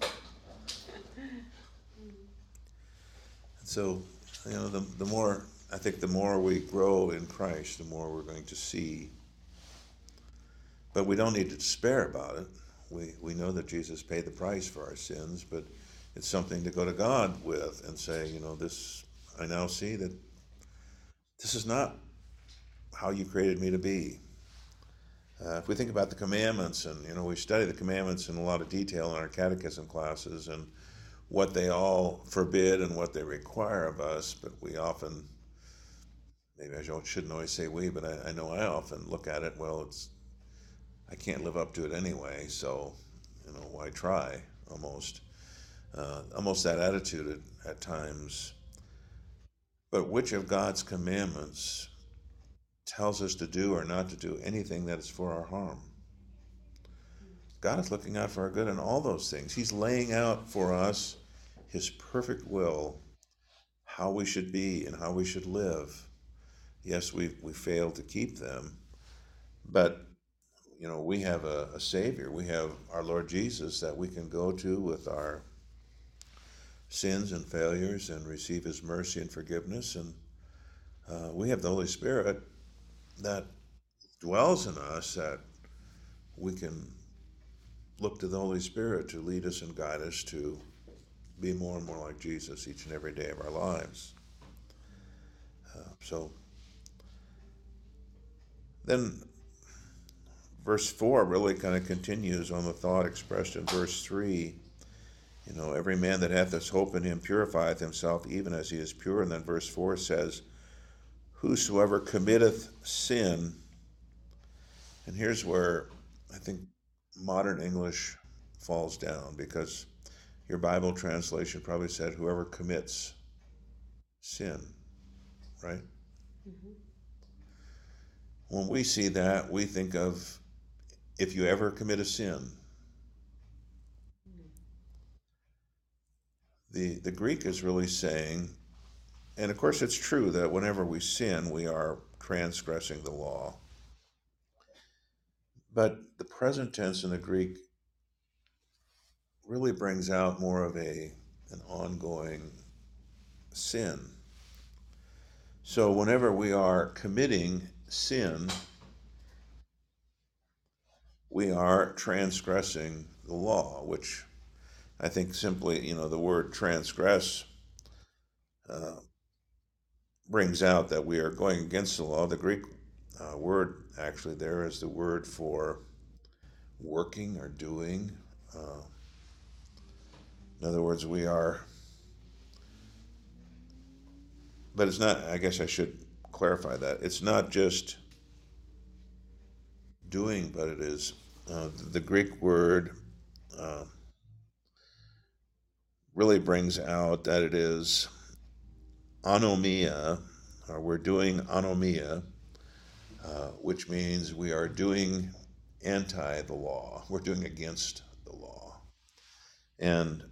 so you know, the the more I think the more we grow in Christ, the more we're going to see. But we don't need to despair about it. We we know that Jesus paid the price for our sins, but it's something to go to God with and say, you know, this, I now see that this is not how you created me to be. Uh, if we think about the commandments, and, you know, we study the commandments in a lot of detail in our catechism classes and what they all forbid and what they require of us, but we often, maybe I shouldn't always say we, but I, I know I often look at it, well, it's, I can't live up to it anyway, so, you know, why try, almost. Uh, almost that attitude at, at times. But which of God's commandments tells us to do or not to do anything that is for our harm? God is looking out for our good in all those things. He's laying out for us His perfect will, how we should be and how we should live. Yes, we we fail to keep them, but you know, we have a, a Savior. We have our Lord Jesus that we can go to with our sins and failures and receive His mercy and forgiveness. And uh, we have the Holy Spirit that dwells in us, that we can look to the Holy Spirit to lead us and guide us to be more and more like Jesus each and every day of our lives. Uh, so then verse four really kind of continues on the thought expressed in verse three. You know, every man that hath this hope in Him purifieth himself even as he is pure. And then verse four says, whosoever committeth sin, and here's where I think modern English falls down, because your Bible translation probably said whoever commits sin, right? Mm-hmm. When we see that, we think of if you ever commit a sin. The, the Greek is really saying, and of course it's true that whenever we sin, we are transgressing the law. But the present tense in the Greek really brings out more of a an ongoing sin. So whenever we are committing sin, we are transgressing the law, which I think simply, you know, the word transgress uh, brings out that we are going against the law. The Greek uh, word actually there is the word for working or doing. Uh, in other words, we are, but it's not, I guess I should clarify that. It's not just doing, but it is uh, the Greek word uh, really brings out that it is anomia, or we're doing anomia, uh, which means we are doing anti the law. We're doing against the law. And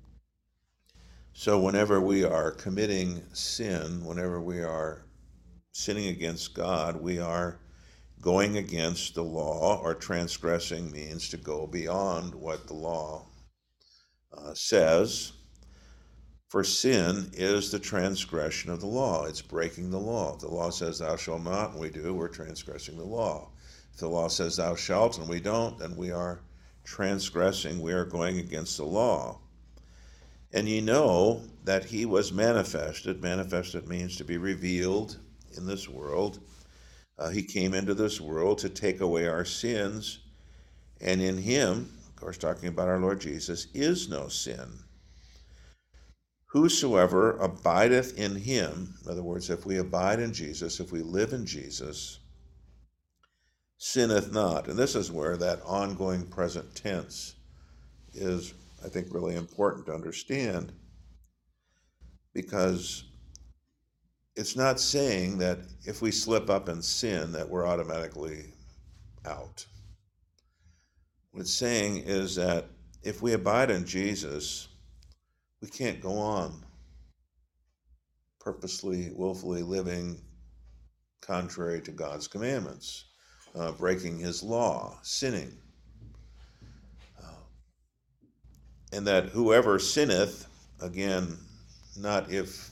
so whenever we are committing sin, whenever we are sinning against God, we are going against the law, or transgressing means to go beyond what the law uh, says. For sin is the transgression of the law. It's breaking the law. If the law says thou shalt not, and we do, we're transgressing the law. If the law says thou shalt, and we don't, then we are transgressing, we are going against the law. And ye know that he was manifested. Manifested means to be revealed in this world. Uh, he came into this world to take away our sins, and in him, of course talking about our Lord Jesus, is no sin. Whosoever abideth in him, in other words, if we abide in Jesus, if we live in Jesus, sinneth not. And this is where that ongoing present tense is, I think, really important to understand, because it's not saying that if we slip up and sin that we're automatically out. What it's saying is that if we abide in Jesus, we can't go on purposely, willfully living contrary to God's commandments, uh, breaking his law, sinning. Uh, and that whoever sinneth, again, not if,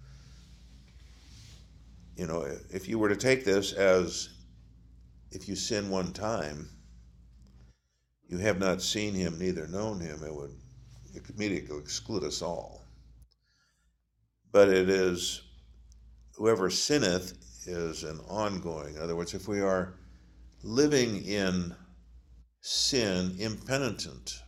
you know, if you were to take this as if you sin one time, you have not seen him, neither known him, it would immediately exclude us all. But it is, whoever sinneth is an ongoing. In other words, if we are living in sin, impenitent,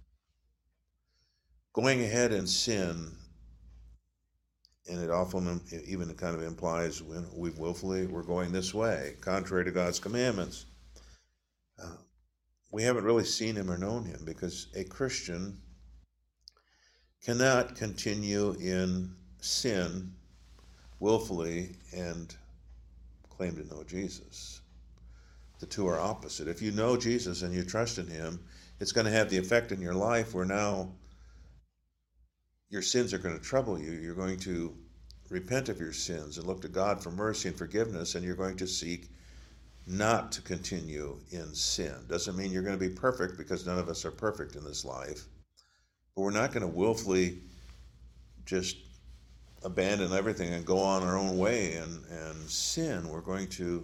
going ahead in sin, and it often even kind of implies when we willfully, we're going this way, contrary to God's commandments. Uh, we haven't really seen him or known him, because a Christian cannot continue in sin willfully and claim to know Jesus. The two are opposite. If you know Jesus and you trust in him, it's going to have the effect in your life where now your sins are going to trouble you. You're going to repent of your sins and look to God for mercy and forgiveness, and you're going to seek not to continue in sin. Doesn't mean you're going to be perfect, because none of us are perfect in this life. But we're not going to willfully just abandon everything and go on our own way and, and sin. We're going to,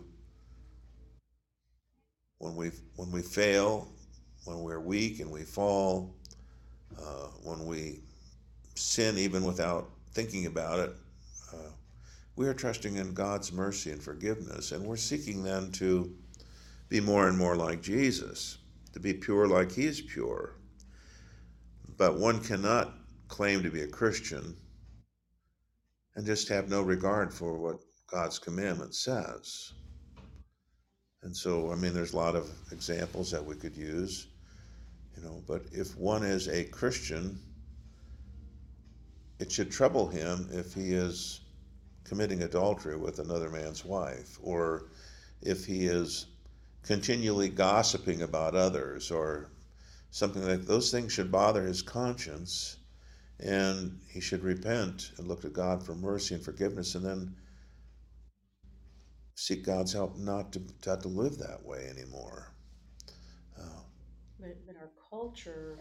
when we when we fail, when we're weak and we fall, uh, when we sin even without thinking about it, uh, we are trusting in God's mercy and forgiveness, and we're seeking then to be more and more like Jesus, to be pure like he is pure. But one cannot claim to be a Christian and just have no regard for what God's commandment says. And so, I mean, there's a lot of examples that we could use, you know, but if one is a Christian, it should trouble him if he is committing adultery with another man's wife, or if he is continually gossiping about others, or something like that. Those things should bother his conscience, and he should repent and look to God for mercy and forgiveness, and then seek God's help not to not to live that way anymore. Uh, But, but our culture,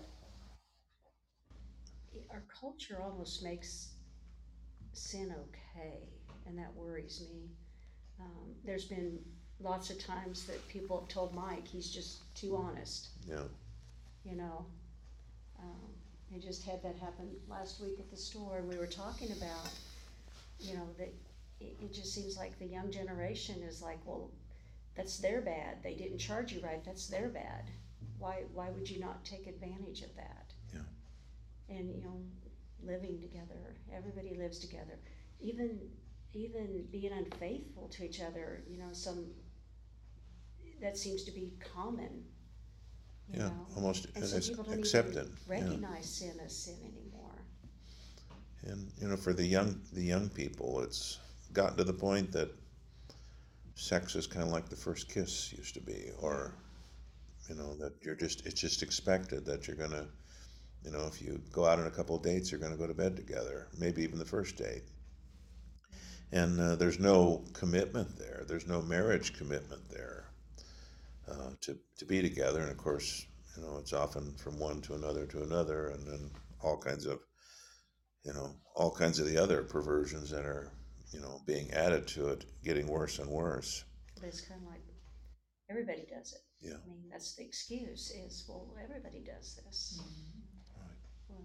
our culture almost makes sin okay, and that worries me. Um, there's been lots of times that people have told Mike he's just too honest. yeah. You know, um, I just had that happen last week at the store, and we were talking about, you know, that it, it just seems like the young generation is like, well, that's their bad. They didn't charge you right. That's their bad. Why why would you not take advantage of that? Yeah. And, you know, living together, everybody lives together. Even even being unfaithful to each other, you know, some that seems to be common. You Yeah, know? almost And so it's people don't accepted. even Yeah. recognize sin as sin anymore. And you know, for the young the young people, it's gotten to the point that sex is kind of like the first kiss used to be, or you know, that you're just it's just expected that you're gonna, you know, if you go out on a couple of dates, you're gonna go to bed together, maybe even the first date. And uh, there's no commitment there. There's no marriage commitment there uh, to to be together. And of course, you know, it's often from one to another to another, and then all kinds of, you know, all kinds of the other perversions that are, you know, being added to it, getting worse and worse. But it's kind of like everybody does it. Yeah. I mean, that's the excuse is, well, everybody does this. Right. Well,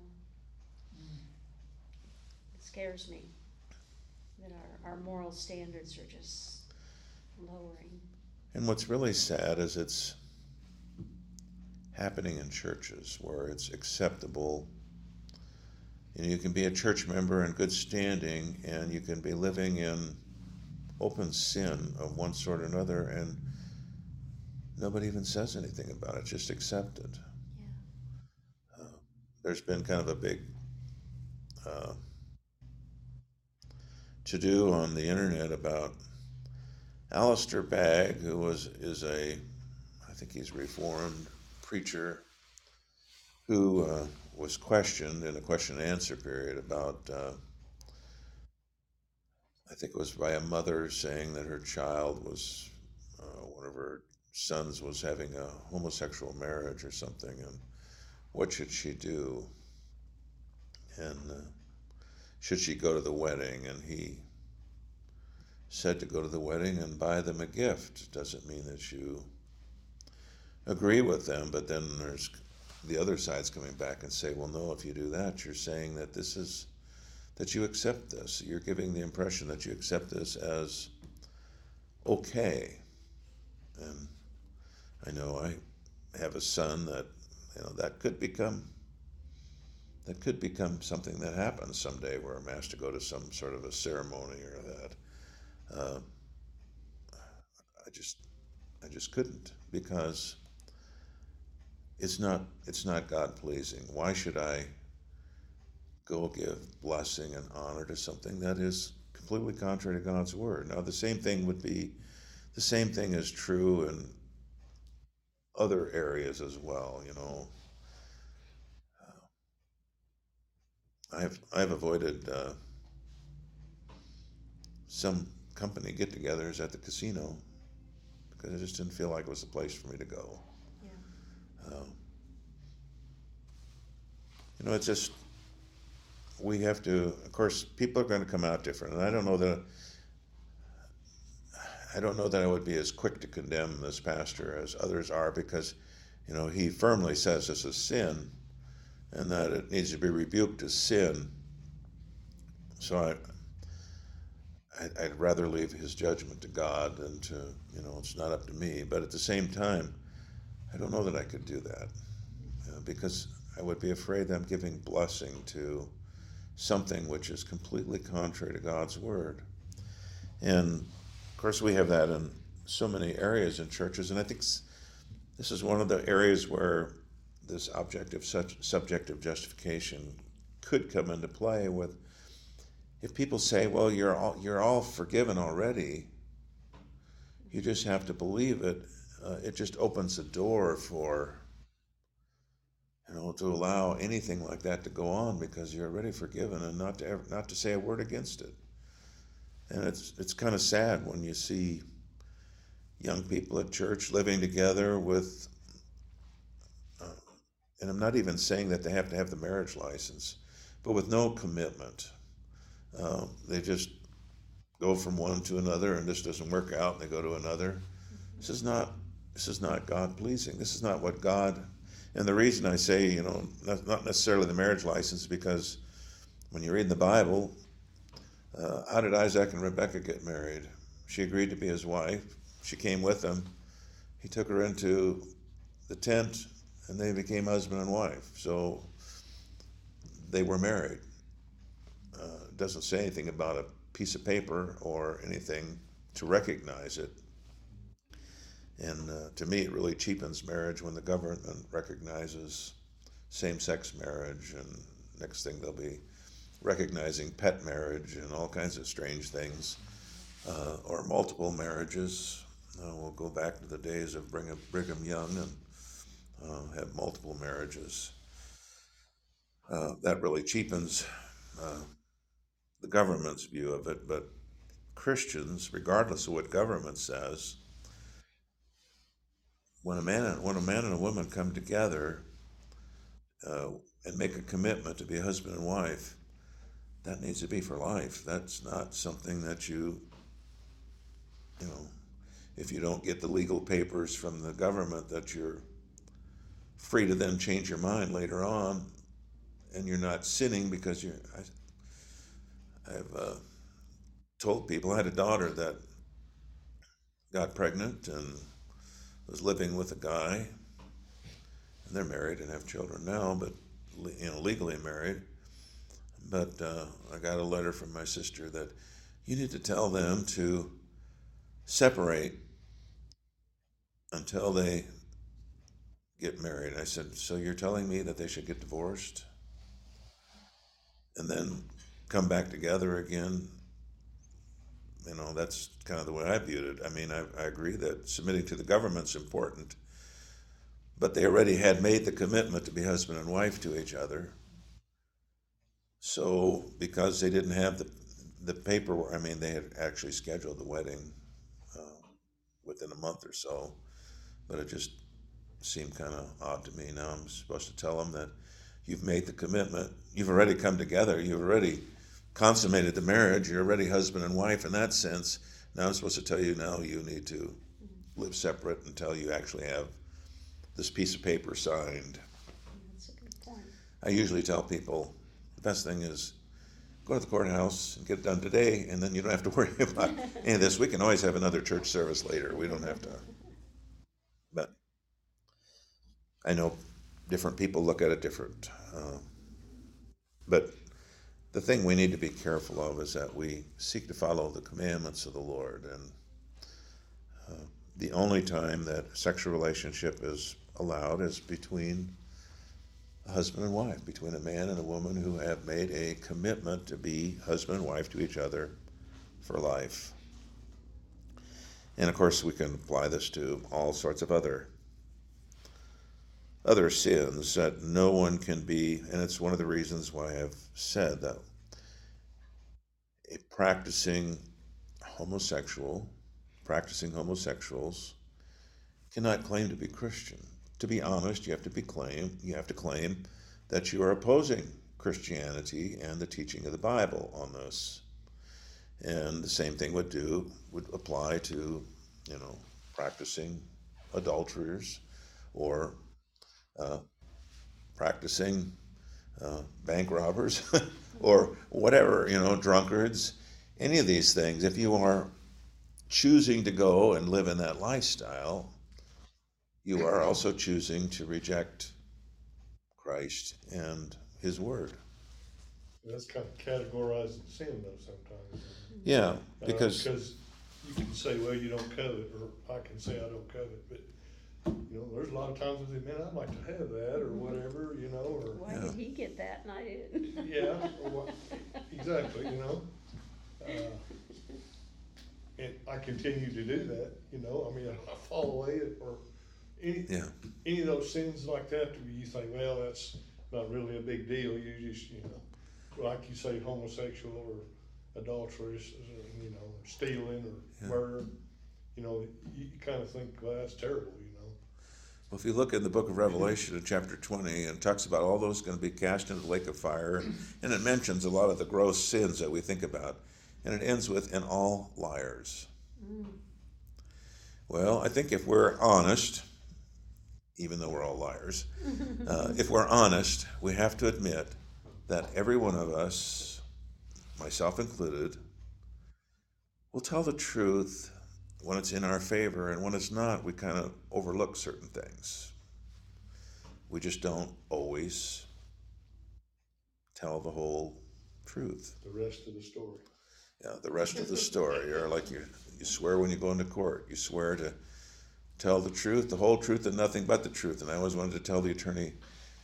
it scares me that our, our moral standards are just lowering. And what's really sad is it's happening in churches where it's acceptable. You know, you can be a church member in good standing, and you can be living in open sin of one sort or another, and nobody even says anything about it, just accepted. Yeah. Uh, there's been kind of a big uh, to-do on the internet about Alistair Bagg, who was is a, I think he's a Reformed preacher, who uh, was questioned in a question and answer period about, uh, I think it was by a mother saying that her child was, uh, one of her sons was having a homosexual marriage or something, and what should she do? And uh, should she go to the wedding? And he said to go to the wedding and buy them a gift. Doesn't mean that you agree with them, but then there's the other side's coming back and say, well, no, if you do that, you're saying that this is, that you accept this. You're giving the impression that you accept this as okay. And I know I have a son that, you know, that could become, that could become something that happens someday where I'm asked to go to some sort of a ceremony or that. Uh, I just, I just couldn't, because it's not, it's not God pleasing. Why should I go give blessing and honor to something that is completely contrary to God's word? Now, the same thing would be, the same thing is true in other areas as well. You know, uh, I've I've avoided uh, some company get-togethers at the casino because I just didn't feel like it was the place for me to go. Yeah. Um, you know, it's just, we have to, of course, people are going to come out different, and I don't know that, I don't know that I would be as quick to condemn this pastor as others are, because, you know, he firmly says this is sin, and that it needs to be rebuked as sin. So I, I I'd rather leave his judgment to God than to, you know, it's not up to me. But at the same time, I don't know that I could do that, uh, because I would be afraid that I'm giving blessing to something which is completely contrary to God's word. And of course, we have that in so many areas in churches, and I think this is one of the areas where this objective, such subjective justification could come into play. With, if people say, "Well, you're all you're all forgiven already," you just have to believe it. Uh, it just opens the door for, you know, to allow anything like that to go on, because you're already forgiven, and not to ever, not to say a word against it. And it's it's kind of sad when you see young people at church living together with, uh, and I'm not even saying that they have to have the marriage license, but with no commitment. Uh, they just go from one to another, and this doesn't work out, and they go to another. This is not this is not God pleasing. This is not what God. And the reason I say, you know, not, not necessarily the marriage license, because when you read the Bible, uh, how did Isaac and Rebekah get married? She agreed to be his wife. She came with him. He took her into the tent, and they became husband and wife. So they were married. Uh, it doesn't say anything about a piece of paper or anything to recognize it. And uh, to me, it really cheapens marriage when the government recognizes same-sex marriage, and next thing they'll be recognizing pet marriage and all kinds of strange things, uh, or multiple marriages. Uh, we'll go back to the days of Brigham, Brigham Young and uh, have multiple marriages. Uh, that really cheapens uh, the government's view of it, but Christians, regardless of what government says, when a man and when a man and a woman come together uh, and make a commitment to be husband and wife, that needs to be for life. That's not something that you, you know, if you don't get the legal papers from the government, that you're free to then change your mind later on, and you're not sinning because you're. I, I've uh, told people, I had a daughter that got pregnant and was living with a guy, and they're married and have children now, but you know, legally married. But uh, I got a letter from my sister that you need to tell them to separate until they get married. I said, so you're telling me that they should get divorced and then come back together again? You know, that's kind of the way I viewed it. I mean, I, I agree that submitting to the government's important, but they already had made the commitment to be husband and wife to each other. So because they didn't have the the paperwork, I mean, they had actually scheduled the wedding uh, within a month or so, but it just seemed kind of odd to me. Now I'm supposed to tell them that you've made the commitment, you've already come together, you've already consummated the marriage, you're already husband and wife in that sense. Now I'm supposed to tell you now you need to live separate until you actually have this piece of paper signed. That's a good point. I usually tell people the best thing is go to the courthouse and get it done today, and then you don't have to worry about any of this. We can always have another church service later. We don't have to. But I know different people look at it different. Uh, but the thing we need to be careful of is that we seek to follow the commandments of the Lord. And uh, the only time that sexual relationship is allowed is between a husband and wife, between a man and a woman who have made a commitment to be husband and wife to each other for life. And of course, we can apply this to all sorts of other other sins that no one can be, and it's one of the reasons why I've said that a practicing homosexual, practicing homosexuals cannot claim to be Christian. To be honest, you have to be claim you have to claim that you are opposing Christianity and the teaching of the Bible on this. And the same thing would do would apply to, you know, practicing adulterers or uh, practicing uh, bank robbers or whatever, you know, drunkards, any of these things. If you are choosing to go and live in that lifestyle, you are also choosing to reject Christ and His Word. That's kind of categorizing sin, though, sometimes. Yeah, because uh, because you can say, well, you don't covet, or I can say I don't covet, but you know, there's a lot of times we say, man, I'd like to have that, or whatever, you know, or Why Yeah. did he get that and I didn't? yeah, or what, exactly, you know. Uh, and I continue to do that, you know. I mean, I fall away, or any yeah, any of those sins like that, where you think, well, that's not really a big deal. You just, you know, like you say, homosexual or adulterous, or, you know, stealing or Yeah. murder. You know, you, you kind of think, well, that's terrible, you know. well, if you look in the book of Revelation in chapter twenty, and it talks about all those going to be cast into the lake of fire, and it mentions a lot of the gross sins that we think about, and it ends with, and all liars. Mm. Well, I think if we're honest, even though we're all liars, uh, if we're honest, we have to admit that every one of us, myself included, will tell the truth when it's in our favor, and when it's not, we kind of overlook certain things. We just don't always tell the whole truth. The rest of the story. Yeah, the rest of the story, or like you, you swear when you go into court, you swear to tell the truth, the whole truth, and nothing but the truth. And I always wanted to tell the attorney,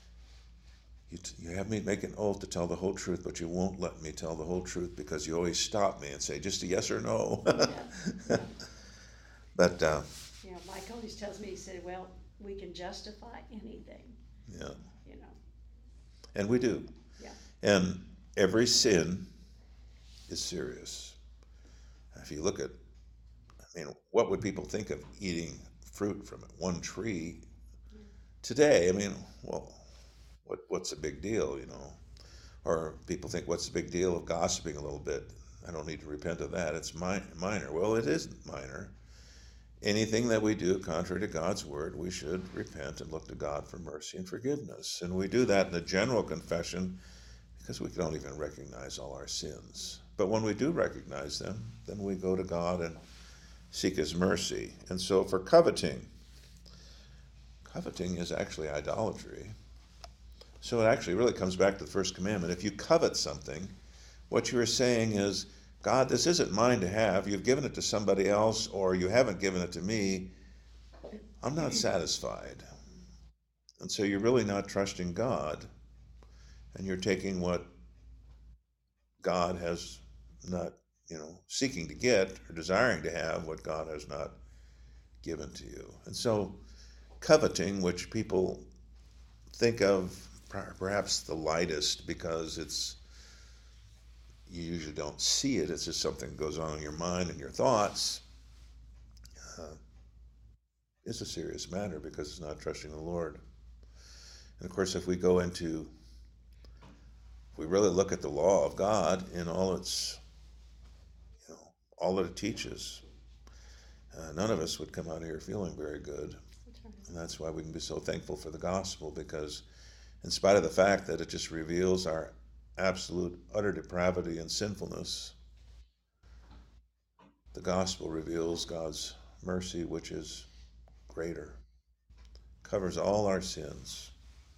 you, t- you have me make an oath to tell the whole truth, but you won't let me tell the whole truth because you always stop me and say just a yes or no. Yeah. But, uh, You know, Mike always tells me, he said, well, we can justify anything, yeah, you know. and we do. Yeah. And every sin is serious. If you look at, I mean, what would people think of eating fruit from one tree today? I mean, well, what what's the big deal, you know? Or people think, what's the big deal of gossiping a little bit? I don't need to repent of that. It's mi- minor. Well, it isn't minor. Anything that we do contrary to God's word, we should repent and look to God for mercy and forgiveness. And we do that in the general confession because we don't even recognize all our sins. But when we do recognize them, then we go to God and seek his mercy. And so for coveting, coveting is actually idolatry. So it actually really comes back to the first commandment. If you covet something, what you are saying is, God, this isn't mine to have. You've given it to somebody else, or you haven't given it to me. I'm not satisfied. And so you're really not trusting God, and you're taking what God has not, you know, seeking to get or desiring to have what God has not given to you. And so coveting, which people think of perhaps the lightest because it's, you usually don't see it, it's just something that goes on in your mind and your thoughts, uh, is a serious matter because it's not trusting the Lord. And of course, if we go into, if we really look at the law of God in all its, you know, all that it teaches, uh, none of us would come out of here feeling very good. That's right. And that's why we can be so thankful for the gospel, because in spite of the fact that it just reveals our absolute utter depravity and sinfulness, the gospel reveals God's mercy, which is greater, covers all our sins.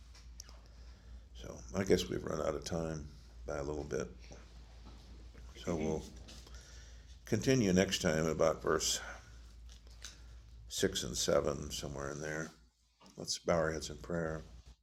So I guess we've run out of time by a little bit. So we'll continue next time about verse six and seven, somewhere in there. Let's bow our heads in prayer.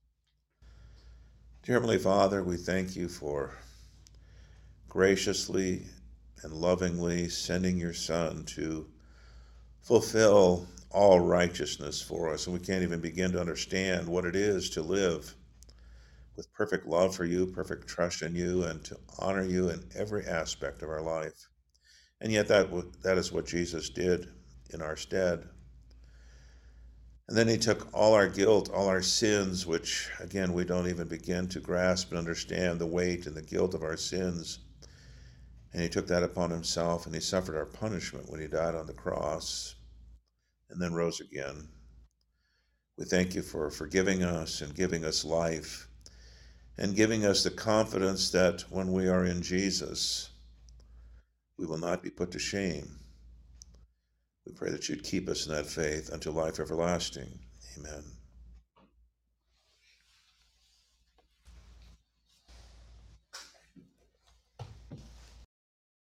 Dear Heavenly Father, we thank you for graciously and lovingly sending your Son to fulfill all righteousness for us. And we can't even begin to understand what it is to live with perfect love for you, perfect trust in you, and to honor you in every aspect of our life. And yet that that is what Jesus did in our stead. And then he took all our guilt, all our sins, which, again, we don't even begin to grasp and understand the weight and the guilt of our sins. And he took that upon himself, and he suffered our punishment when he died on the cross and then rose again. We thank you for forgiving us and giving us life and giving us the confidence that when we are in Jesus, we will not be put to shame. We pray that you'd keep us in that faith until life everlasting. Amen.